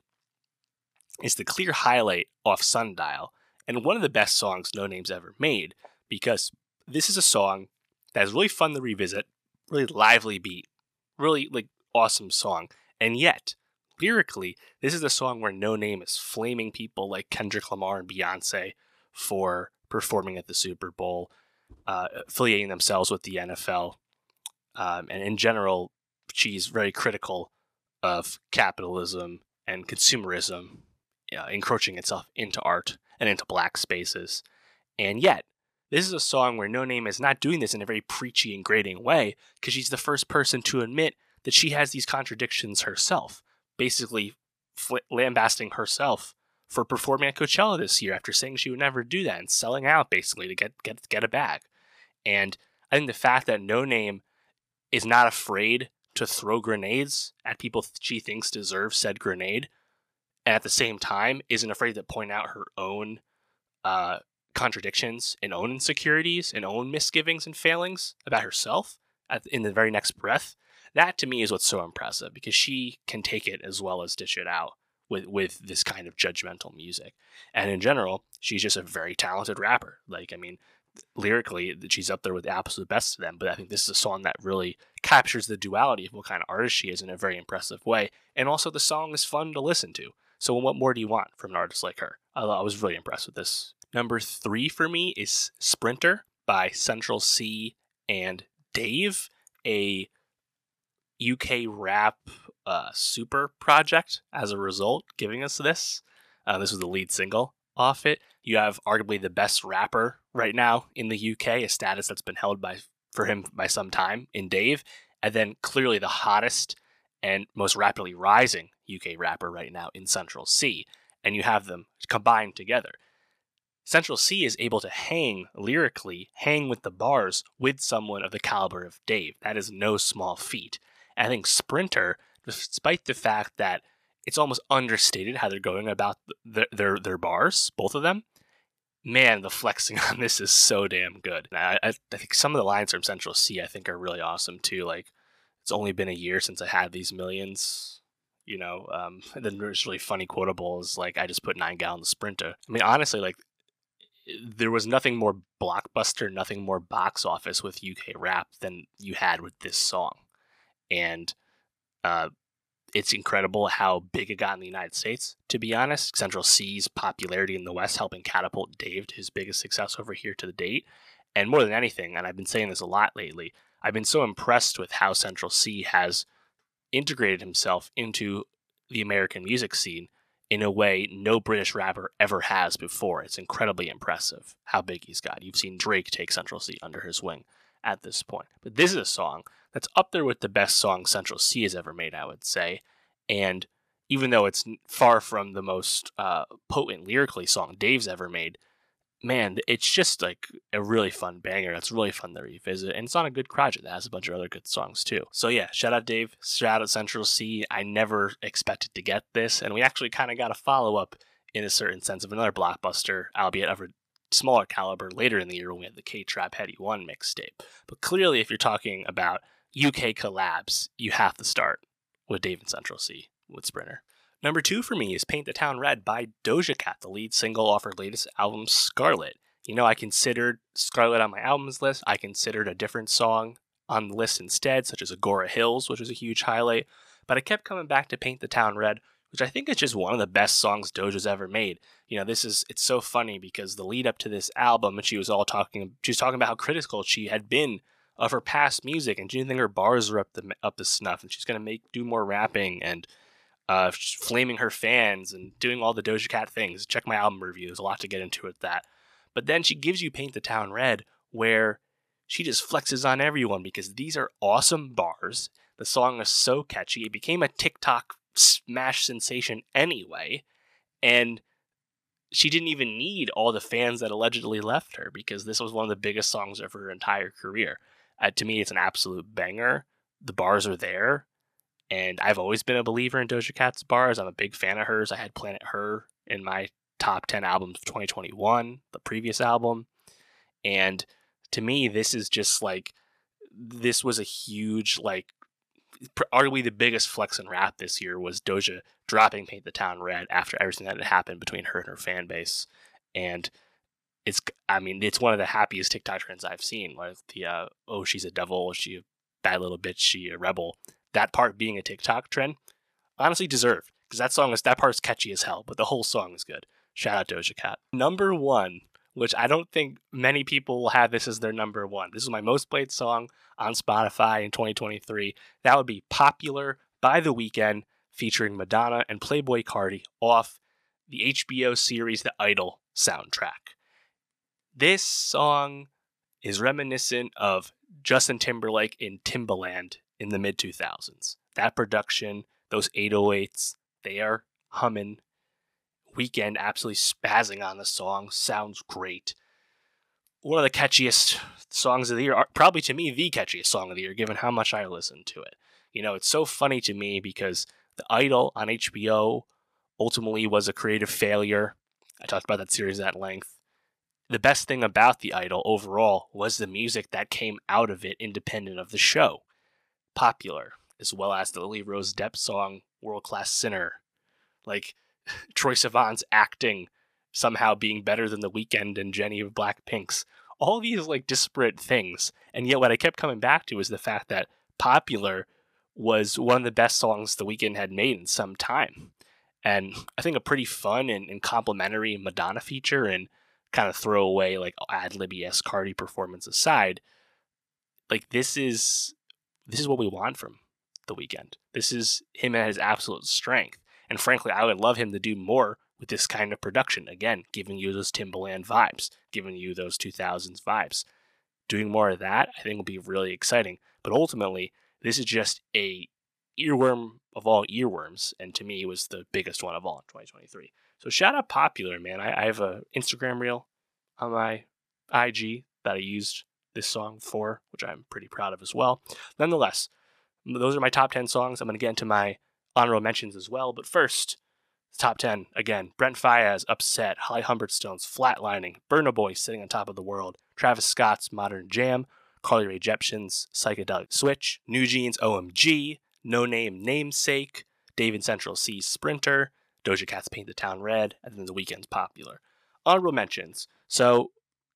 is the clear highlight off Sundial, and one of the best songs Noname's ever made, because this is a song that is really fun to revisit, really lively beat, really like awesome song, and yet lyrically, this is a song where Noname is flaming people like Kendrick Lamar and Beyonce for performing at the Super Bowl, uh, affiliating themselves with the N F L, um, and in general, she's very critical of capitalism and consumerism, uh, encroaching itself into art and into black spaces. And yet, this is a song where Noname is not doing this in a very preachy and grating way, because she's the first person to admit that she has these contradictions herself, basically fl- lambasting herself for performing at Coachella this year after saying she would never do that and selling out basically to get get get a bag. And I think the fact that Noname is not afraid to throw grenades at people she thinks deserve said grenade, and at the same time isn't afraid to point out her own uh, contradictions and own insecurities and own misgivings and failings about herself at, in the very next breath, that to me is what's so impressive, because she can take it as well as dish it out with, with this kind of judgmental music. And in general, she's just a very talented rapper. Like, I mean, lyrically, she's up there with the absolute best of them, but I think this is a song that really captures the duality of what kind of artist she is in a very impressive way. And also the song is fun to listen to. So what more do you want from an artist like her? I, I was really impressed with this. Number three for me is Sprinter by Central Cee and Dave, a U K rap uh, super project as a result, giving us this. Uh, this was the lead single off it. You have arguably the best rapper right now in the U K, a status that's been held by for him by some time in Dave, and then clearly the hottest and most rapidly rising U K rapper right now in Central Cee, and you have them combined together. Central Cee is able to hang lyrically, hang with the bars with someone of the caliber of Dave. That is no small feat. And I think Sprinter, despite the fact that it's almost understated how they're going about their their, their bars, both of them, man, the flexing on this is so damn good. I, I, I think some of the lines from Central Cee I think are really awesome too. Like, it's only been a year since I had these millions, you know. Um, and then there's really funny quotables like, I just put nine gallons of Sprinter. I mean, honestly, like, there was nothing more blockbuster, nothing more box office with U K rap than you had with this song. And uh, it's incredible how big it got in the United States, to be honest. Central Cee's popularity in the West helping catapult Dave to his biggest success over here to the date. And more than anything, and I've been saying this a lot lately, I've been so impressed with how Central Cee has integrated himself into the American music scene in a way no British rapper ever has before. It's incredibly impressive how big he's got. You've seen Drake take Central C under his wing at this point. But this is a song that's up there with the best song Central C has ever made, I would say. And even though it's far from the most uh, potent lyrically song Dave's ever made, man, it's just like a really fun banger. It's really fun to revisit. And it's on a good project that has a bunch of other good songs too. So yeah, shout out Dave, shout out Central C. I never expected to get this. And we actually kind of got a follow-up in a certain sense of another blockbuster, albeit of a smaller caliber later in the year when we had the K-Trap Heady One mixtape. But clearly, if you're talking about U K collabs, you have to start with Dave and Central C with Sprinter. Number two for me is Paint the Town Red by Doja Cat, the lead single off her latest album, Scarlet. You know, I considered Scarlet on my albums list. I considered a different song on the list instead, such as Agora Hills, which was a huge highlight. But I kept coming back to Paint the Town Red, which I think is just one of the best songs Doja's ever made. You know, this is, it's so funny because the lead up to this album, and she was all talking, she was talking about how critical she had been of her past music, and she didn't think her bars were up the, up the snuff, and she's going to make, do more rapping, and Uh, flaming her fans and doing all the Doja Cat things. Check my album review. There's a lot to get into with that. But then she gives you Paint the Town Red, where she just flexes on everyone because these are awesome bars. The song is so catchy. It became a TikTok smash sensation anyway. And she didn't even need all the fans that allegedly left her because this was one of the biggest songs of her entire career. Uh, to me, it's an absolute banger. The bars are there. And I've always been a believer in Doja Cat's bars. I'm a big fan of hers. I had Planet Her in my top ten albums of twenty twenty-one, the previous album. And to me, this is just like, this was a huge, like, arguably the biggest flex in rap this year was Doja dropping Paint the Town Red after everything that had happened between her and her fan base. And it's, I mean, it's one of the happiest TikTok trends I've seen. Like the, uh, oh, she's a devil, she a bad little bitch, she a rebel. That part being a TikTok trend, honestly deserved, because that song is, that part's catchy as hell, but the whole song is good. Shout out Doja Cat. Number one, which I don't think many people will have this as their number one. This is my most played song on Spotify in twenty twenty-three. That would be Popular by The Weeknd, featuring Madonna and Playboi Carti off the H B O series The Idol soundtrack. This song is reminiscent of Justin Timberlake in Timbaland in the mid two thousands. That production, those eight oh eights, they are humming. Weeknd absolutely spazzing on the song. Sounds great. One of the catchiest songs of the year, probably to me the catchiest song of the year, given how much I listened to it. You know, it's so funny to me because The Idol on H B O ultimately was a creative failure. I talked about that series at length. The best thing about The Idol overall was the music that came out of it independent of the show. Popular, as well as the Lily Rose Depp song World Class Sinner. Like, Troye Sivan's acting somehow being better than The Weeknd and Jenny of Blackpink's. All these like disparate things. And yet what I kept coming back to is the fact that Popular was one of the best songs The Weeknd had made in some time. And I think a pretty fun and, and complimentary Madonna feature, and kind of throw away like ad-lib-esque Cardi performance aside, like this is this is what we want from The Weeknd. This is him at his absolute strength. And frankly, I would love him to do more with this kind of production. Again, giving you those Timbaland vibes, giving you those two thousands vibes. Doing more of that, I think will be really exciting. But ultimately, this is just a earworm of all earworms, and to me, it was the biggest one of all in twenty twenty-three. So shout out Popular, man. I, I have a Instagram reel on my I G that I used this song for, which I'm pretty proud of as well. Nonetheless, those are my top ten songs. I'm going to get into my honorable mentions as well. But first, top ten, again, Brent Faiyaz, Upset, Holly Humberstone's Flatlining, Burna Boy, Sitting on Top of the World, Travis Scott's Modern Jam, Carly Rae Jepsen's Psychedelic Switch, New Jeans' O M G, No Name Namesake, Dave and Central C's Sprinter, Doja Cat's Paint the Town Red, and then The Weeknd's Popular. Honorable mentions. So,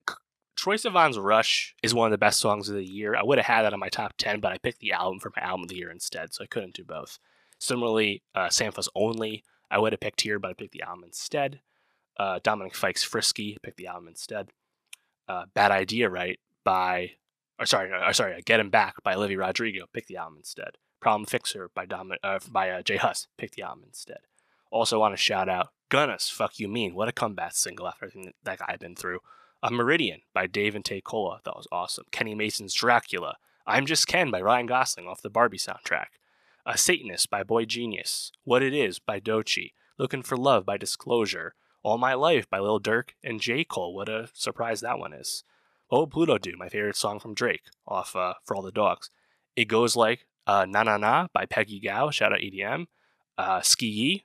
Troye Sivan's Rush is one of the best songs of the year. I would have had that on my top ten, but I picked the album for my album of the year instead, so I couldn't do both. Similarly, uh, Sampha's Only, I would have picked here, but I picked the album instead. Uh, Dominic Fike's Frisky, picked the album instead. Uh, Bad Idea, Right, by, or sorry, or sorry, Get Him Back by Olivia Rodrigo, picked the album instead. Problem Fixer by Dom, uh, by uh, J Hus, picked the album instead. Also want to shout out Gunna's Fuck You Mean. What a comeback single after everything that guy had been through. A Meridian by Dave and Tay Cola. That was awesome. Kenny Mason's Dracula. I'm Just Ken by Ryan Gosling off the Barbie soundtrack. A Satanist by Boy Genius. What It Is by Doechii. Looking for Love by Disclosure. All My Life by Lil Durk and J. Cole. What a surprise that one is. What Would Pluto Do? My favorite song from Drake off uh, For All the Dogs. It Goes Like uh, Na Na Na by Peggy Gao. Shout out E D M. Uh, Ski Yee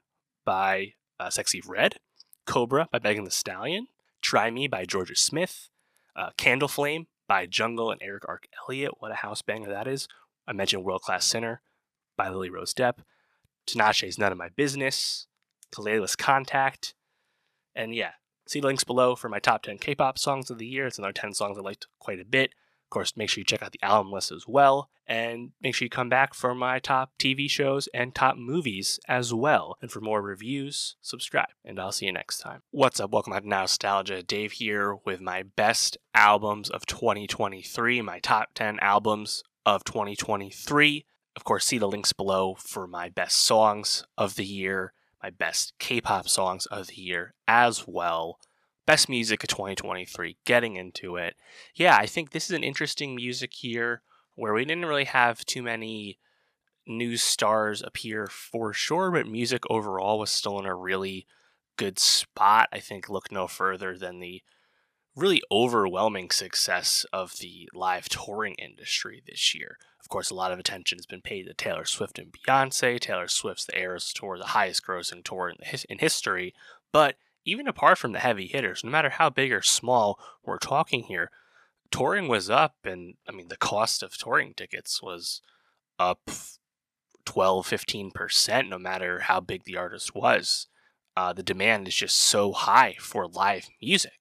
by uh, Sexy Red. Cobra by Megan Thee Stallion. Try Me by Georgia Smith. Uh, Candle Flame by Jungle and Eric Arc Elliott. What a house banger that is. I mentioned World Class Sinner by Lily Rose Depp. Tinashe's None of My Business. Kalela's Contact. And yeah, see links below for my top ten K-pop songs of the year. It's another ten songs I liked quite a bit. Of course, make sure you check out the album list as well. And make sure you come back for my top T V shows and top movies as well. And for more reviews, subscribe. And I'll see you next time. What's up? Welcome back to Nostalgia. Dave here with my best albums of twenty twenty-three. My top ten albums of twenty twenty-three. Of course, see the links below for my best songs of the year. My best K-pop songs of the year as well. Best music of twenty twenty-three, getting into it. Yeah, I think this is an interesting music year where we didn't really have too many new stars appear for sure, but music overall was still in a really good spot. I think look no further than the really overwhelming success of the live touring industry this year. Of course, a lot of attention has been paid to Taylor Swift and Beyonce. Taylor Swift's The Eras Tour, the highest grossing tour in, the his- in history. But even apart from the heavy hitters, no matter how big or small we're talking here, touring was up. And I mean, the cost of touring tickets was up twelve, fifteen percent, no matter how big the artist was. Uh, the demand is just so high for live music.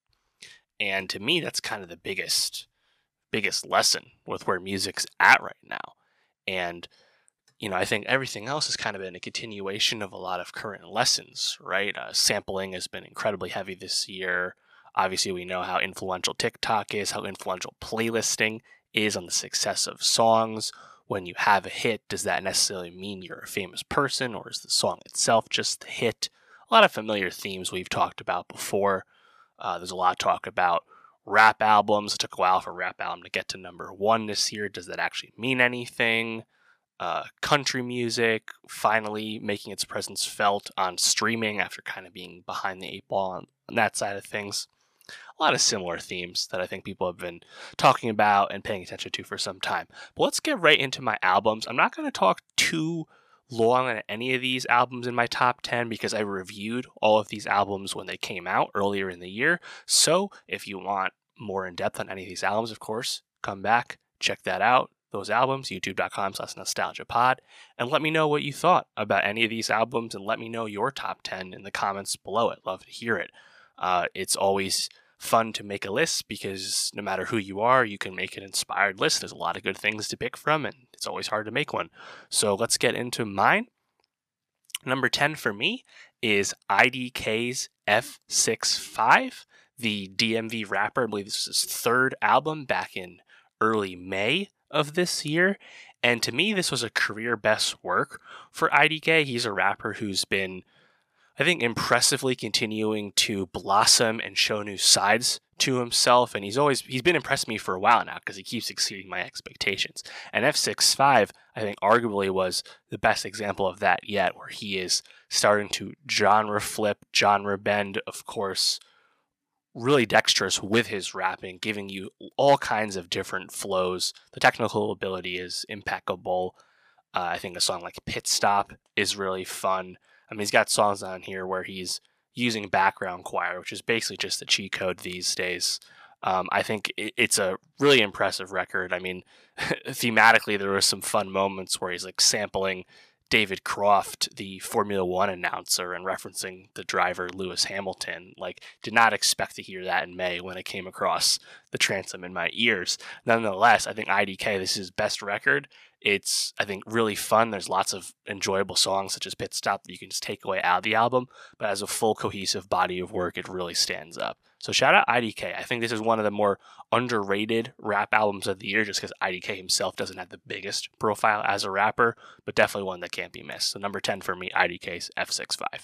And to me, that's kind of the biggest, biggest lesson with where music's at right now. And, you know, I think everything else has kind of been a continuation of a lot of current lessons, right? Uh, sampling has been incredibly heavy this year. Obviously, we know how influential TikTok is, how influential playlisting is on the success of songs. When you have a hit, does that necessarily mean you're a famous person, or is the song itself just the hit? A lot of familiar themes we've talked about before. Uh, there's a lot of talk about rap albums. It took a while for a rap album to get to number one this year. Does that actually mean anything? Uh, country music finally making its presence felt on streaming after kind of being behind the eight ball on, on that side of things. A lot of similar themes that I think people have been talking about and paying attention to for some time. But let's get right into my albums. I'm not going to talk too long on any of these albums in my top ten because I reviewed all of these albums when they came out earlier in the year. So if you want more in depth on any of these albums, of course, come back, check that out. Those albums, youtube.com slash nostalgia pod, and let me know what you thought about any of these albums, and let me know your top ten in the comments below. I'd love to hear it. Uh, it's always fun to make a list because no matter who you are, you can make an inspired list. There's a lot of good things to pick from, and it's always hard to make one. So let's get into mine. Number ten for me is I D K's F sixty-five, the D M V rapper. I believe this is his third album back in early May of this year. And to me, this was a career best work for I D K. He's a rapper who's been, I think, impressively continuing to blossom and show new sides to himself. And he's always, he's been impressing me for a while now because he keeps exceeding my expectations. And F sixty-five, I think, arguably was the best example of that yet, where he is starting to genre flip, genre bend, of course, really dexterous with his rapping, giving you all kinds of different flows. The technical ability is impeccable. Uh, I think a song like Pit Stop is really fun. I mean, he's got songs on here where he's using background choir, which is basically just a cheat code these days. Um, I think it, it's a really impressive record. I mean, thematically, there were some fun moments where he's like sampling David Croft, the Formula One announcer, and referencing the driver Lewis Hamilton. Like, did not expect to hear that in May when it came across the transom in my ears. Nonetheless, I think I D K, this is his best record. It's, I think, really fun. There's lots of enjoyable songs such as Pit Stop that you can just take away out of the album, but as a full cohesive body of work, it really stands up. So shout out I D K. I think this is one of the more underrated rap albums of the year just because I D K himself doesn't have the biggest profile as a rapper, but definitely one that can't be missed. So number ten for me, I D K's F sixty-five.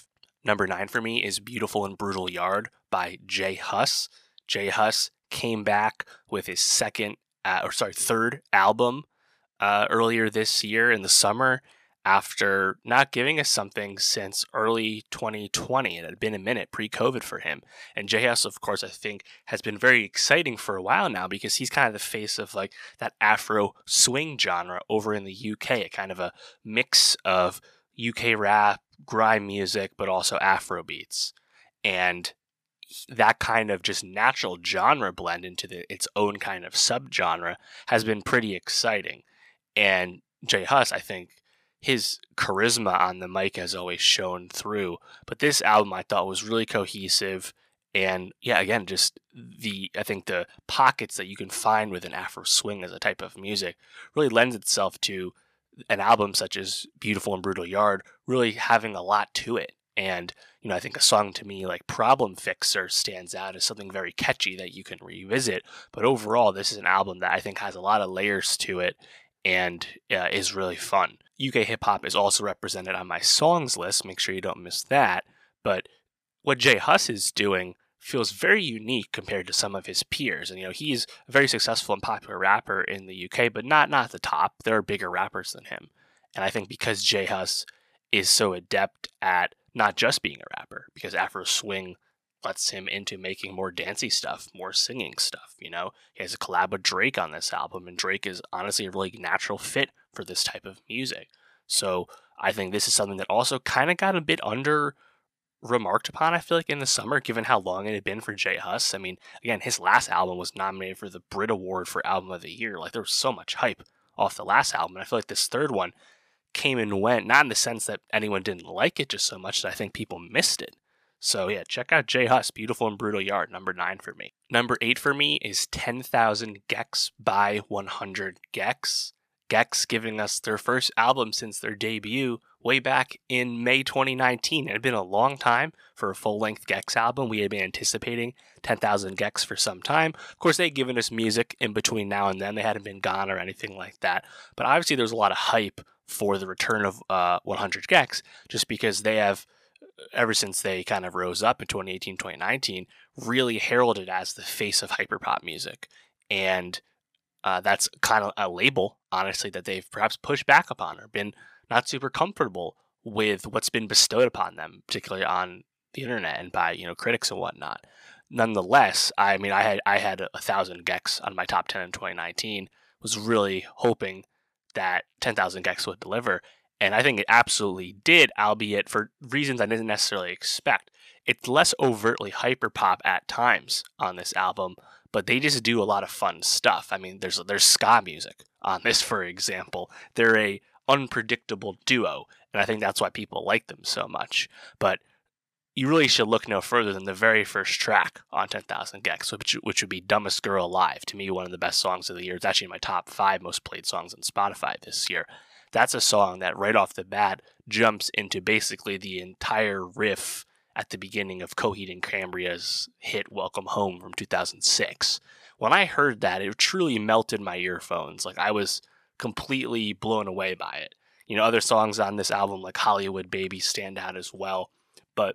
Number nine for me is Beautiful and Brutal Yard by J Hus. J Hus came back with his second, uh, or sorry, third album uh, earlier this year in the summer after not giving us something since early twenty twenty. It had been a minute pre-COVID for him. And J Hus, of course, I think has been very exciting for a while now because he's kind of the face of like that Afro swing genre over in the U K, a kind of a mix of U K rap, grime music, but also Afro beats. And that kind of just natural genre blend into the, its own kind of subgenre has been pretty exciting. And J Hus, I think, his charisma on the mic has always shown through. But this album I thought was really cohesive. And yeah, again, just the, I think the pockets that you can find within Afro swing as a type of music really lends itself to an album such as Beautiful and Brutal Yard really having a lot to it. And, you know, I think a song to me like Problem Fixer stands out as something very catchy that you can revisit. But overall, this is an album that I think has a lot of layers to it and uh, is really fun. U K hip hop is also represented on my songs list. Make sure you don't miss that. But what J Hus is doing feels very unique compared to some of his peers. And, you know, he's a very successful and popular rapper in the U K, but not, not at the top. There are bigger rappers than him. And I think because J Hus is so adept at not just being a rapper, because Afro swing lets him into making more dancey stuff, more singing stuff, you know? He has a collab with Drake on this album, and Drake is honestly a really natural fit for this type of music. So I think this is something that also kind of got a bit under remarked upon, I feel like, in the summer, given how long it had been for J Hus. I mean, again, his last album was nominated for the Brit Award for Album of the Year. Like, there was so much hype off the last album, and I feel like this third one came and went, not in the sense that anyone didn't like it just so much that I think people missed it. So yeah, check out J Hus, Beautiful and Brutal Yard, number nine for me. Number eight for me is ten thousand Gecs by one hundred Gecs. Gecs giving us their first album since their debut way back in May twenty nineteen. It had been a long time for a full-length Gecs album. We had been anticipating ten thousand Gecs for some time. Of course, they had given us music in between now and then. They hadn't been gone or anything like that. But obviously, there's a lot of hype for the return of uh, one hundred Gecs, just because they have, ever since they kind of rose up in twenty eighteen, twenty nineteen, really heralded as the face of hyperpop music. And uh, that's kind of a label, honestly, that they've perhaps pushed back upon or been not super comfortable with what's been bestowed upon them, particularly on the internet and by, you know, critics and whatnot. Nonetheless, I mean, I had I had a thousand Gecs on my top ten in twenty nineteen, was really hoping that ten thousand Gecs would deliver. And I think it absolutely did, albeit for reasons I didn't necessarily expect. It's less overtly hyperpop at times on this album, but they just do a lot of fun stuff. I mean, there's there's ska music on this, for example. They're a unpredictable duo, and I think that's why people like them so much. But you really should look no further than the very first track on ten thousand Gecs, which, which would be Dumbest Girl Alive. To me, one of the best songs of the year. It's actually in my top five most played songs on Spotify this year. That's a song that right off the bat jumps into basically the entire riff at the beginning of Coheed and Cambria's hit Welcome Home from two thousand six. When I heard that, it truly melted my earphones. Like, I was completely blown away by it. You know, other songs on this album like Hollywood Baby stand out as well, but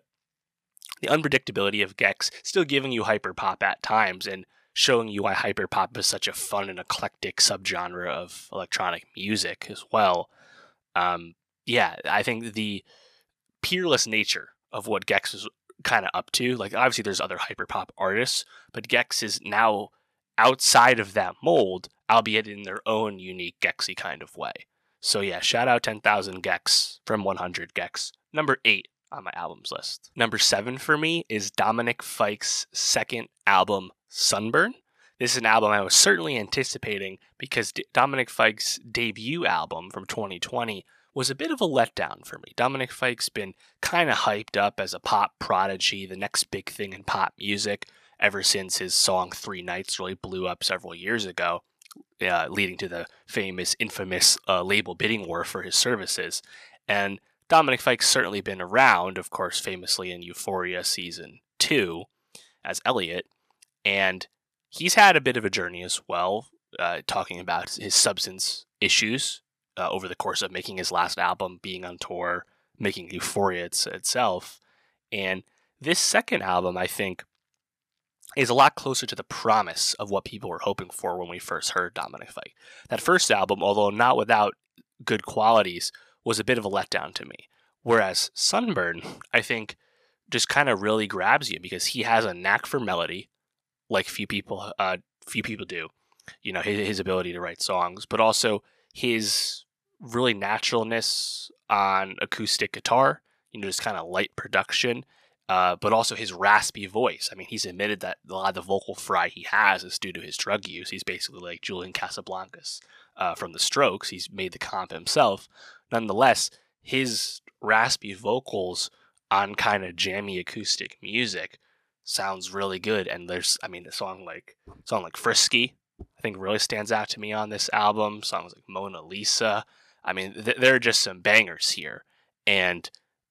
the unpredictability of Gecs still giving you hyperpop at times and showing you why hyperpop is such a fun and eclectic subgenre of electronic music as well. Um, yeah, I think the peerless nature of what Gecs is kind of up to, like obviously there's other hyperpop artists, but Gecs is now outside of that mold, albeit in their own unique Gecsy kind of way. So yeah, shout out ten thousand Gecs from one hundred Gecs. Number eight on my albums list. Number seven for me is Dominic Fike's second album, Sunburn. This is an album I was certainly anticipating because D- Dominic Fike's debut album from twenty twenty was a bit of a letdown for me. Dominic Fike's been kind of hyped up as a pop prodigy, the next big thing in pop music, ever since his song Three Nights really blew up several years ago, uh, leading to the famous, infamous uh, label bidding war for his services. And Dominic Fike's certainly been around, of course, famously in Euphoria Season two as Elliot, and he's had a bit of a journey as well, uh, talking about his substance issues uh, over the course of making his last album, being on tour, making Euphoria it's, itself. And this second album, I think, is a lot closer to the promise of what people were hoping for when we first heard Dominic Fike. That first album, although not without good qualities, was a bit of a letdown to me. Whereas Sunburn, I think, just kind of really grabs you because he has a knack for melody, like few people, uh, few people do. You know, his, his ability to write songs, but also his really naturalness on acoustic guitar. You know, just kind of light production. Uh, but also his raspy voice. I mean, he's admitted that a lot of the vocal fry he has is due to his drug use. He's basically like Julian Casablancas uh, from the Strokes. He's made the comp himself. Nonetheless, his raspy vocals on kind of jammy acoustic music sounds really good. And there's, I mean, a song like song like Frisky, I think really stands out to me on this album. Songs like Mona Lisa. I mean, th- there are just some bangers here. And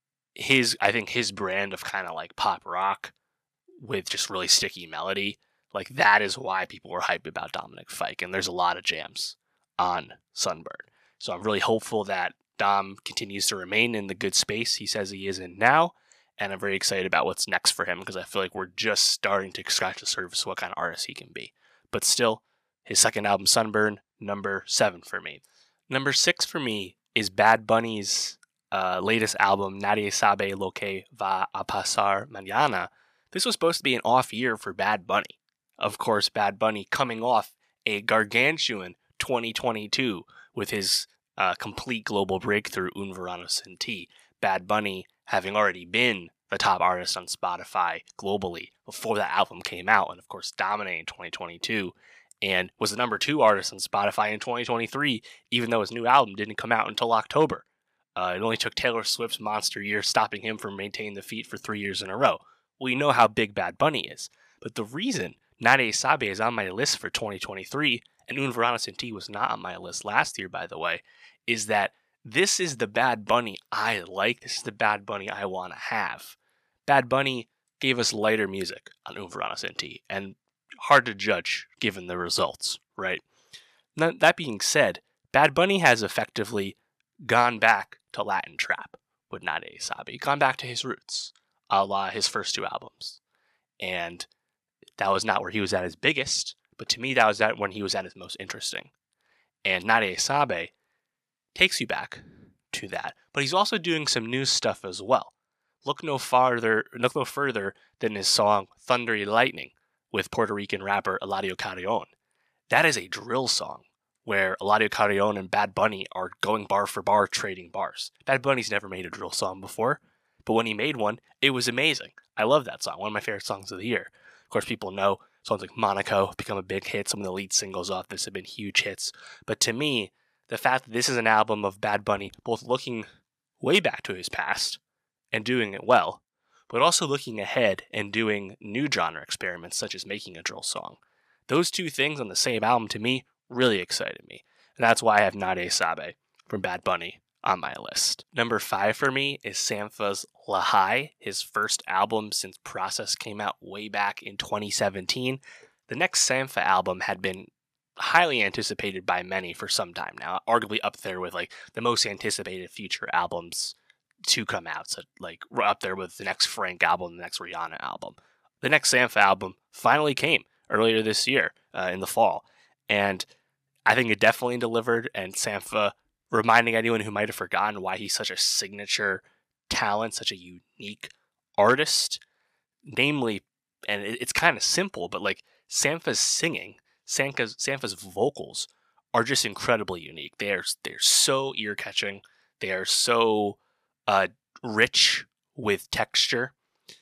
his, I think his brand of kind of like pop rock with just really sticky melody, like that is why people were hyped about Dominic Fike. And there's a lot of jams on Sunburn. So I'm really hopeful that Dom continues to remain in the good space he says he is in now. And I'm very excited about what's next for him because I feel like we're just starting to scratch the surface of what kind of artist he can be. But still, his second album, Sunburn, number seven for me. Number six for me is Bad Bunny's uh, latest album, Nadie Sabe Lo Que Va a Pasar Mañana. This was supposed to be an off year for Bad Bunny. Of course, Bad Bunny coming off a gargantuan twenty twenty-two with his uh, complete global breakthrough, Un Verano Sin Ti. Bad Bunny having already been the top artist on Spotify globally before that album came out, and of course dominating twenty twenty-two, and was the number two artist on Spotify in twenty twenty-three, even though his new album didn't come out until October. Uh, it only took Taylor Swift's monster year stopping him from maintaining the feat for three years in a row. We know how big Bad Bunny is, but the reason Nadie Sabe is on my list for twenty twenty-three, and Un Verano Sin Ti was not on my list last year, by the way, is that this is the Bad Bunny I like. This is the Bad Bunny I want to have. Bad Bunny gave us lighter music on Un Verano Sin Ti, and hard to judge given the results, right? Now, that being said, Bad Bunny has effectively gone back to Latin trap with Nadie Sabe, gone back to his roots, a la his first two albums. And that was not where he was at his biggest, but to me that was at when he was at his most interesting. And Nadie Sabe takes you back to that, but he's also doing some new stuff as well. Look no farther, look no further than his song Thunder y Lightning with Puerto Rican rapper Eladio Carrion. That is a drill song where Eladio Carrion and Bad Bunny are going bar for bar trading bars. Bad Bunny's never made a drill song before, but when he made one, it was amazing. I love that song, one of my favorite songs of the year. Of course, people know songs like Monaco have become a big hit. Some of the lead singles off this have been huge hits. But to me, the fact that this is an album of Bad Bunny both looking way back to his past and doing it well, but also looking ahead and doing new genre experiments such as making a drill song. Those two things on the same album, to me, really excited me. And that's why I have Nadie Sabe from Bad Bunny on my list. Number five for me is Sampha's Lahai, his first album since Process came out way back in twenty seventeen. The next Sampha album had been highly anticipated by many for some time now, arguably up there with like the most anticipated future albums to come out. So like up there with the next Frank album, the next Rihanna album. The next Sampha album finally came earlier this year uh, in the fall. And I think it definitely delivered, and Sampha reminding anyone who might have forgotten why he's such a signature talent, such a unique artist. Namely, and it, it's kind of simple, but like Sampha's singing, Sampha's, Sampha's vocals are just incredibly unique. They are they're so ear-catching. They are so uh, rich with texture.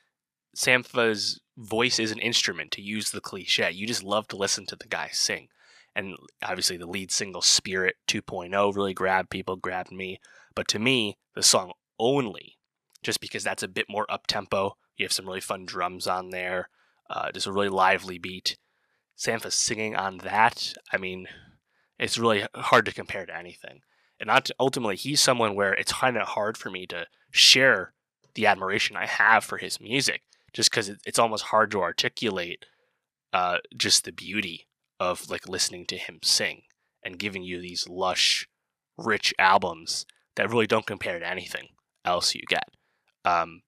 Sampha's voice is an instrument, to use the cliche. You just love to listen to the guy sing. And obviously the lead single, Spirit two point oh, really grabbed people, grabbed me. But to me, the song Only, just because that's a bit more up-tempo, you have some really fun drums on there, uh, just a really lively beat. Sampha singing on that, I mean, it's really hard to compare to anything. And not to, ultimately, he's someone where it's kind of hard for me to share the admiration I have for his music, just because it, it's almost hard to articulate uh, just the beauty of like listening to him sing and giving you these lush, rich albums that really don't compare to anything else you get. Um,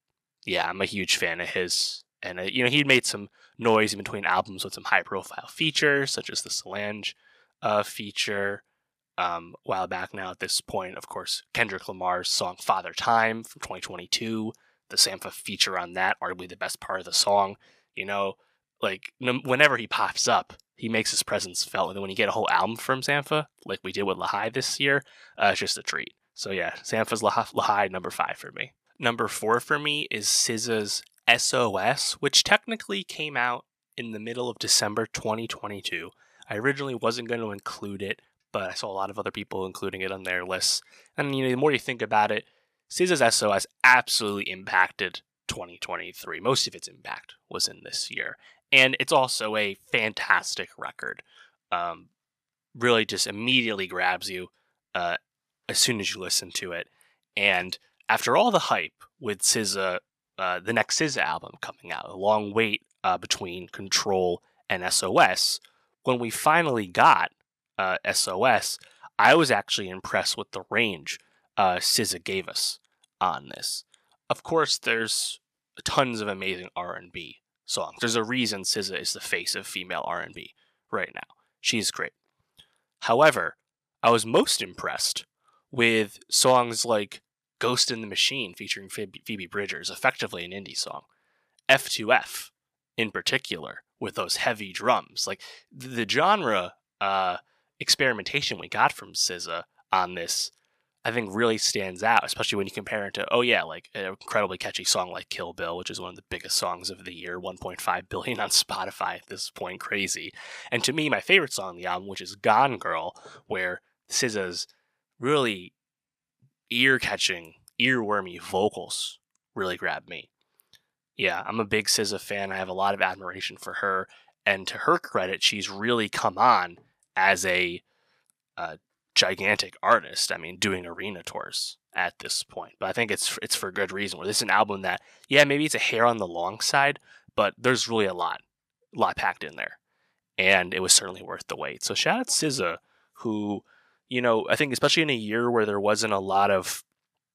yeah, I'm a huge fan of his. And, uh, you know, he'd made some noise in between albums with some high-profile features, such as the Solange uh, feature. Um, a while back now at this point, of course, Kendrick Lamar's song Father Time from twenty twenty-two, the Sampha feature on that, arguably the best part of the song. You know, like, no, whenever he pops up, he makes his presence felt. And then when you get a whole album from Sampha, like we did with Lahai this year, uh, it's just a treat. So yeah, Sampha's Lahai, number five for me. Number four for me is S Z A's S O S, which technically came out in the middle of December twenty twenty-two. I originally wasn't going to include it, but I saw a lot of other people including it on their lists. And you know, the more you think about it, S Z A's S O S absolutely impacted twenty twenty-three. Most of its impact was in this year. And it's also a fantastic record. Um, really just immediately grabs you uh, as soon as you listen to it. And after all the hype with S Z A, uh, the next S Z A album coming out, a long wait uh, between Control and S O S, when we finally got uh, S O S, I was actually impressed with the range uh, S Z A gave us on this. Of course, there's tons of amazing R and B songs. There's a reason S Z A is the face of female R and B right now. She's great. However, I was most impressed with songs like Ghost in the Machine featuring Phoebe Bridgers, effectively an indie song. F two F, in particular, with those heavy drums. Like, the genre uh, experimentation we got from S Z A on this, I think really stands out, especially when you compare it to, oh yeah, like an incredibly catchy song like Kill Bill, which is one of the biggest songs of the year, one point five billion on Spotify at this point, crazy. And to me, my favorite song on the album, which is Gone Girl, where S Z A's really ear-catching, earwormy vocals really grabbed me. Yeah, I'm a big S Z A fan. I have a lot of admiration for her. And to her credit, she's really come on as a uh, gigantic artist. I mean, doing arena tours at this point. But I think it's it's for good reason. Where this is an album that, yeah, maybe it's a hair on the long side, but there's really a lot, a lot packed in there. And it was certainly worth the wait. So shout out to S Z A, who, you know, I think especially in a year where there wasn't a lot of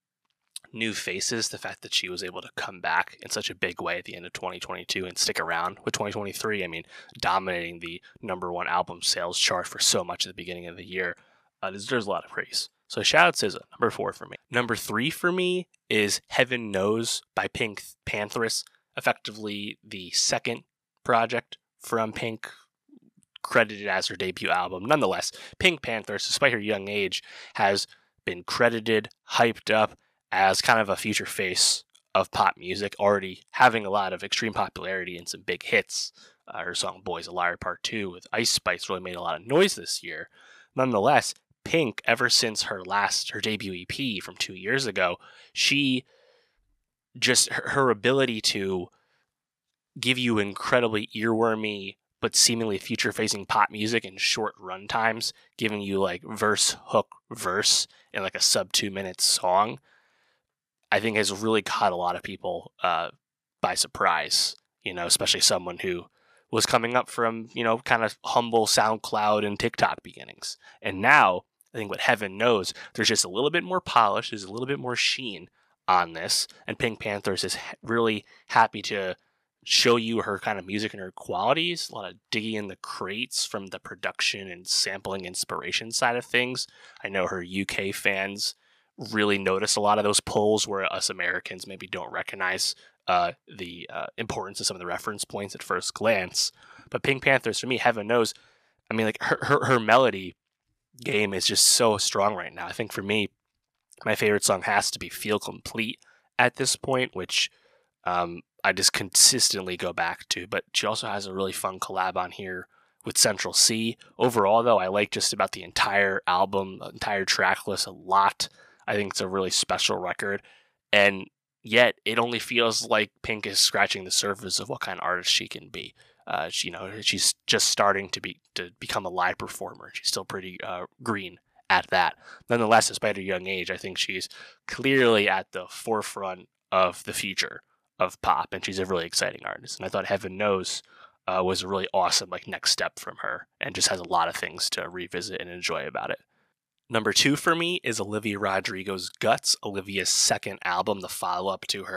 new faces, the fact that she was able to come back in such a big way at the end of twenty twenty-two and stick around with twenty twenty-three, I mean, dominating the number one album sales chart for so much at the beginning of the year, uh, deserves a lot of praise. So shout out to S Z A, number four for me. Number three for me is Heaven Knows by Pink Panthers, effectively the second project from Pink, credited as her debut album. Nonetheless, Pink Panthers, despite her young age, has been credited, hyped up as kind of a future face of pop music, already having a lot of extreme popularity and some big hits. Uh, her song Boy's a Liar Part two with Ice Spice really made a lot of noise this year. Nonetheless, Pink, ever since her last, her debut E P from two years ago, she just, her, her ability to give you incredibly earwormy but seemingly future-facing pop music in short run times, giving you like verse, hook, verse in like a sub two minute song, I think has really caught a lot of people uh, by surprise, you know, especially someone who was coming up from, you know, kind of humble SoundCloud and TikTok beginnings. And now, I think what Heaven Knows, there's just a little bit more polish, there's a little bit more sheen on this, and Pink Panthers is really happy to show you her kind of music and her qualities, a lot of digging in the crates from the production and sampling inspiration side of things. I know her U K fans really notice a lot of those pulls where us Americans maybe don't recognize uh, the uh, importance of some of the reference points at first glance. But Pink Panthers, for me, Heaven Knows, I mean, like her, her, her melody game is just so strong right now. I think for me, my favorite song has to be Feel Complete at this point, which um, I just consistently go back to. But she also has a really fun collab on here with Central C. Overall, though, I like just about the entire album, the entire track list a lot. I think it's a really special record. And yet, it only feels like Pink is scratching the surface of what kind of artist she can be. Uh, she, you know, she's just starting to be to become a live performer. She's still pretty uh, green at that. Nonetheless, despite her young age, I think she's clearly at the forefront of the future of pop, and she's a really exciting artist. And I thought Heaven Knows uh, was a really awesome like next step from her, and just has a lot of things to revisit and enjoy about it. Number two for me is Olivia Rodrigo's Guts, Olivia's second album, the follow-up to her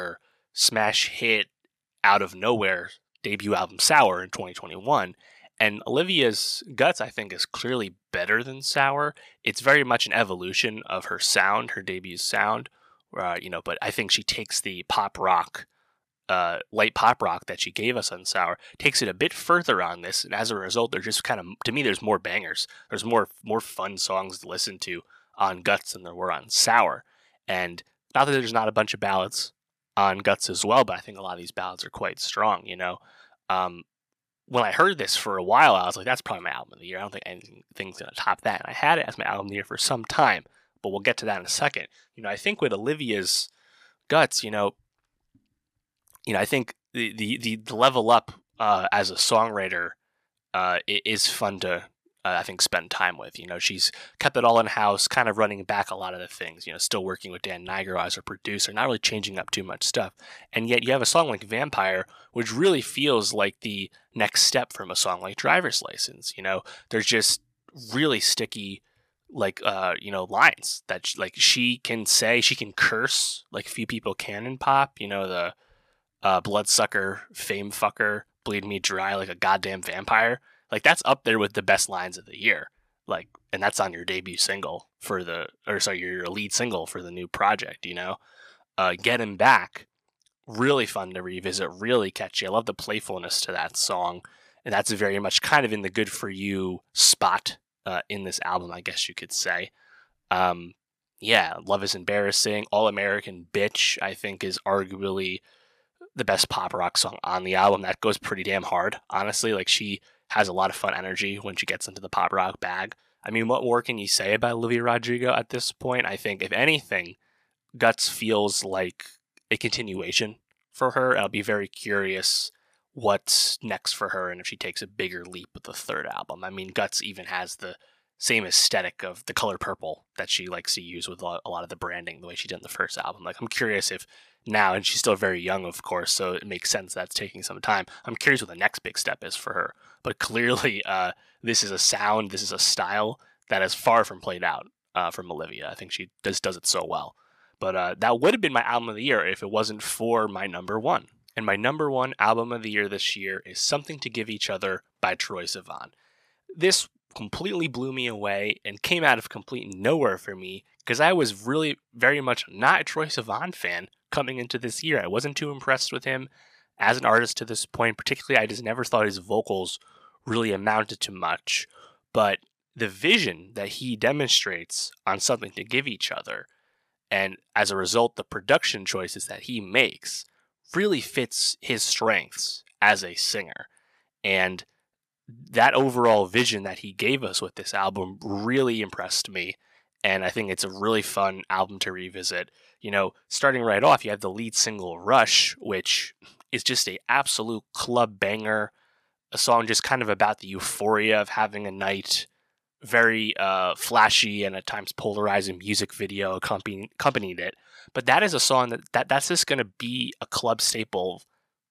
smash hit out of nowhere debut album Sour in twenty twenty-one. And Olivia's Guts, I think, is clearly better than Sour. It's very much an evolution of her sound, her debut sound. Uh, you know, but I think she takes the pop rock, uh, light pop rock that she gave us on Sour, takes it a bit further on this, and as a result, there's just kind of, to me, there's more bangers. There's more more fun songs to listen to on Guts than there were on Sour. And not that there's not a bunch of ballads on Guts as well, but I think a lot of these ballads are quite strong. You know, um, when I heard this for a while, I was like, that's probably my album of the year. I don't think anything's going to top that. And I had it as my album of the year for some time, but we'll get to that in a second. You know, I think with Olivia's Guts, you know, you know, I think the the, the, the level up uh, as a songwriter uh, is fun to, uh, I think, spend time with. You know, she's kept it all in-house, kind of running back a lot of the things, you know, still working with Dan Nigro as her producer, not really changing up too much stuff. And yet you have a song like Vampire, which really feels like the next step from a song like Driver's License. You know, there's just really sticky, like, uh, you know, lines that, she, like, she can say, she can curse like few people can in pop. You know, the uh, bloodsucker, fame fucker, bleed me dry like a goddamn vampire. Like, that's up there with the best lines of the year. Like, and that's on your debut single for the, or sorry, your lead single for the new project, you know? Uh, Get Him Back, really fun to revisit, really catchy. I love the playfulness to that song. And that's very much kind of in the good for you spot uh, in this album, I guess you could say. Um, yeah, Love is Embarrassing. All American Bitch, I think, is arguably the best pop rock song on the album. That goes pretty damn hard, honestly. Like, she has a lot of fun energy when she gets into the pop rock bag. I mean, what more can you say about Olivia Rodrigo at this point? I think, if anything, Guts feels like a continuation for her. I'll be very curious what's next for her and if she takes a bigger leap with the third album. I mean, Guts even has the same aesthetic of the color purple that she likes to use with a lot of the branding, the way she did in the first album. Like, I'm curious if now, and she's still very young, of course, so it makes sense that's taking some time. I'm curious what the next big step is for her. But clearly, uh, this is a sound, this is a style that is far from played out uh, from Olivia. I think she does, does it so well. But uh, that would have been my album of the year if it wasn't for my number one. And my number one album of the year this year is Something to Give Each Other by Troye Sivan. This completely blew me away and came out of complete nowhere for me because I was really very much not a Troye Sivan fan coming into this year. I wasn't too impressed with him as an artist to this point. Particularly, I just never thought his vocals really amounted to much. But the vision that he demonstrates on Something to Give Each Other, and as a result, the production choices that he makes, really fits his strengths as a singer. And that overall vision that he gave us with this album really impressed me. And I think it's a really fun album to revisit. You know, starting right off, you have the lead single Rush, which is just a absolute club banger. A song just kind of about the euphoria of having a night. Very uh, flashy and at times polarizing music video accompanied, accompanied it. But that is a song that, that that's just going to be a club staple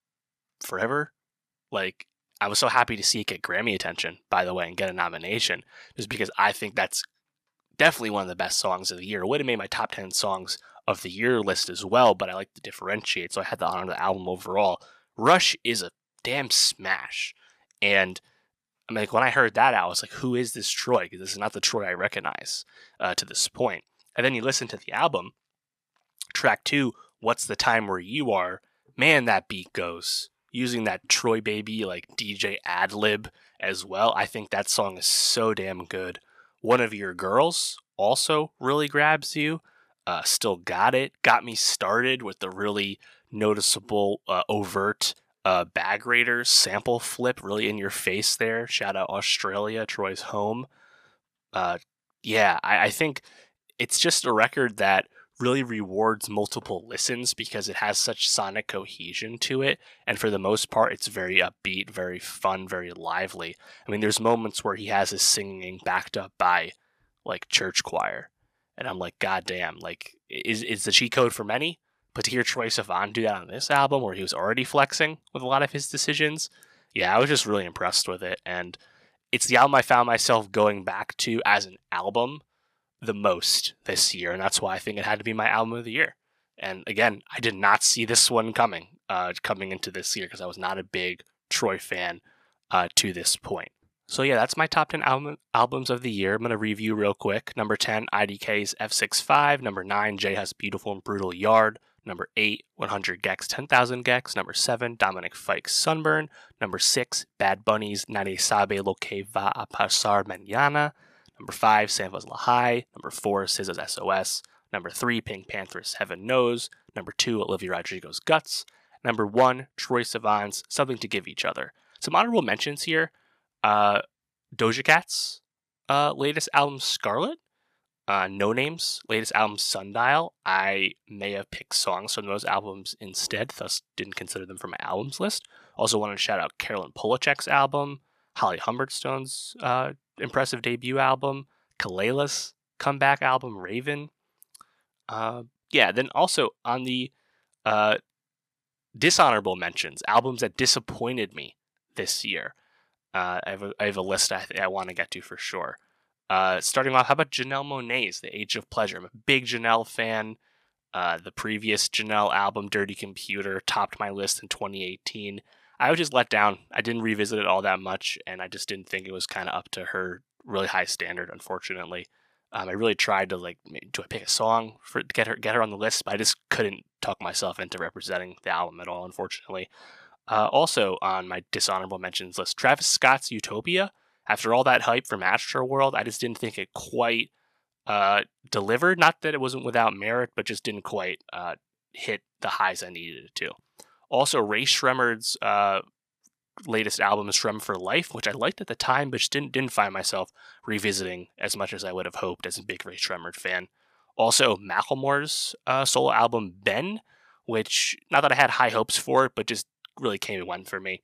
forever. Like, I was so happy to see it get Grammy attention, by the way, and get a nomination, just because I think that's definitely one of the best songs of the year. It would have made my top ten songs of the year list as well, but I like to differentiate, so I had to honor the album overall. Rush is a damn smash. And I mean, like, when I heard that out, I was like, who is this Troye? Because this is not the Troye I recognize uh, to this point. And then you listen to the album, track two, What's the Time Where You Are? Man, that beat goes. Using that Troye Baby, like, D J ad-lib as well. I think that song is so damn good. One of Your Girls also really grabs you. Uh, Still Got It. Got me started with the really noticeable, uh, overt uh, Bag Raiders sample flip, really in your face there. Shout out Australia, Troy's home. Uh, yeah, I, I think it's just a record that really rewards multiple listens because it has such sonic cohesion to it. And for the most part, it's very upbeat, very fun, very lively. I mean, there's moments where he has his singing backed up by, like, church choir. And I'm like, God damn, like, is, is the cheat code for many? But to hear Troye Sivan do that on this album where he was already flexing with a lot of his decisions, yeah, I was just really impressed with it. And it's the album I found myself going back to as an album the most this year, and that's why I think it had to be my album of the year. And again, I did not see this one coming, uh, coming into this year because I was not a big Troy fan uh, to this point. So yeah, that's my top ten album, albums of the year. I'm going to review real quick. Number ten, I D K's F sixty-five. Number nine, J-Hus Beautiful and Brutal Yard. Number eight, one hundred gecs, ten thousand gecs. Number seven, Dominic Fike's Sunburn. Number six, Bad Bunny's Nadie Sabe Lo Que Va A Pasar Mañana. Number five, Sanva's La High. Number four, S Z A's S O S. Number three, Pink Panther's Heaven Knows. Number two, Olivia Rodrigo's Guts. Number one, Troye Sivan's Something to Give Each Other. Some honorable mentions here. Uh, Doja Cat's uh, latest album, Scarlet. Uh, No Name's latest album, Sundial. I may have picked songs from those albums instead, thus didn't consider them for my albums list. Also wanted to shout out Carolyn Polachek's album, Holly Humberstone's uh, impressive debut album, Kalela's comeback album, Raven. Uh, yeah, then also on the uh, dishonorable mentions, albums that disappointed me this year. Uh, I, have a, I have a list I, th- I want to get to for sure. Uh, starting off, how about Janelle Monáe's The Age of Pleasure? I'm a big Janelle fan. Uh, the previous Janelle album, Dirty Computer, topped my list in twenty eighteen. I was just let down. I didn't revisit it all that much, and I just didn't think it was kind of up to her really high standard, unfortunately. Um, I really tried to, like, do I pick a song for to get her get her on the list, but I just couldn't talk myself into representing the album at all, unfortunately. Uh, also on my dishonorable mentions list, Travis Scott's Utopia. After all that hype from Astroworld, I just didn't think it quite uh, delivered. Not that it wasn't without merit, but just didn't quite uh, hit the highs I needed it to. Also, Ray Shremmerd's uh, latest album is Shrem for Life, which I liked at the time, but just didn't, didn't find myself revisiting as much as I would have hoped as a big Ray Shremmerd fan. Also, Macklemore's uh, solo album, Ben, which, not that I had high hopes for it, but just really came and went for me.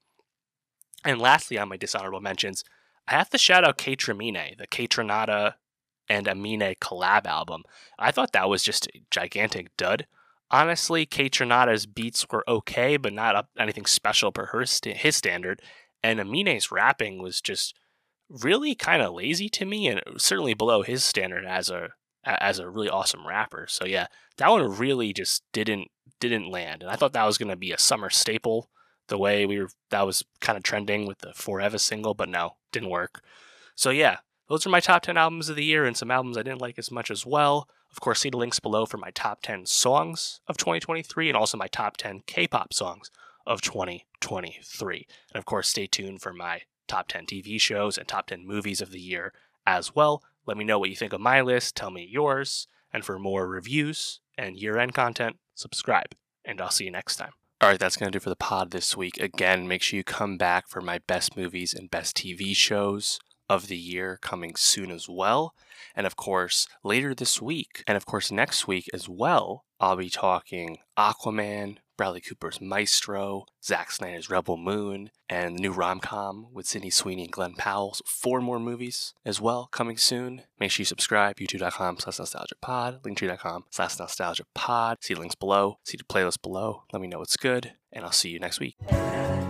And lastly, on my dishonorable mentions, I have to shout out Kaytraminé, the Kaytranada and Amine collab album. I thought that was just a gigantic dud. Honestly, Kaytranada's beats were okay, but not up anything special per her st- his standard. And Amine's rapping was just really kind of lazy to me, and certainly below his standard as a as a really awesome rapper. So yeah, that one really just didn't didn't land. And I thought that was going to be a summer staple, the way we were that was kind of trending with the Forever single, but no, didn't work. So yeah, those are my top ten albums of the year, and some albums I didn't like as much as well. Of course, see the links below for my top ten songs of twenty twenty-three, and also my top ten K-pop songs of twenty twenty-three. And of course, stay tuned for my top ten T V shows and top ten movies of the year as well. Let me know what you think of my list, tell me yours, and for more reviews and year-end content, subscribe, and I'll see you next time. All right, that's going to do for the pod this week. Again, make sure you come back for my best movies and best T V shows of the year coming soon as well. And of course, later this week, and of course next week as well, I'll be talking Aquaman, Bradley Cooper's Maestro, Zack Snyder's Rebel Moon, and the new rom-com with Sydney Sweeney and Glenn Powell. So four more movies as well coming soon. Make sure you subscribe, youtube.com slash nostalgiapod, linktree.com slash nostalgiapod. See the links below, see the playlist below. Let me know what's good, and I'll see you next week.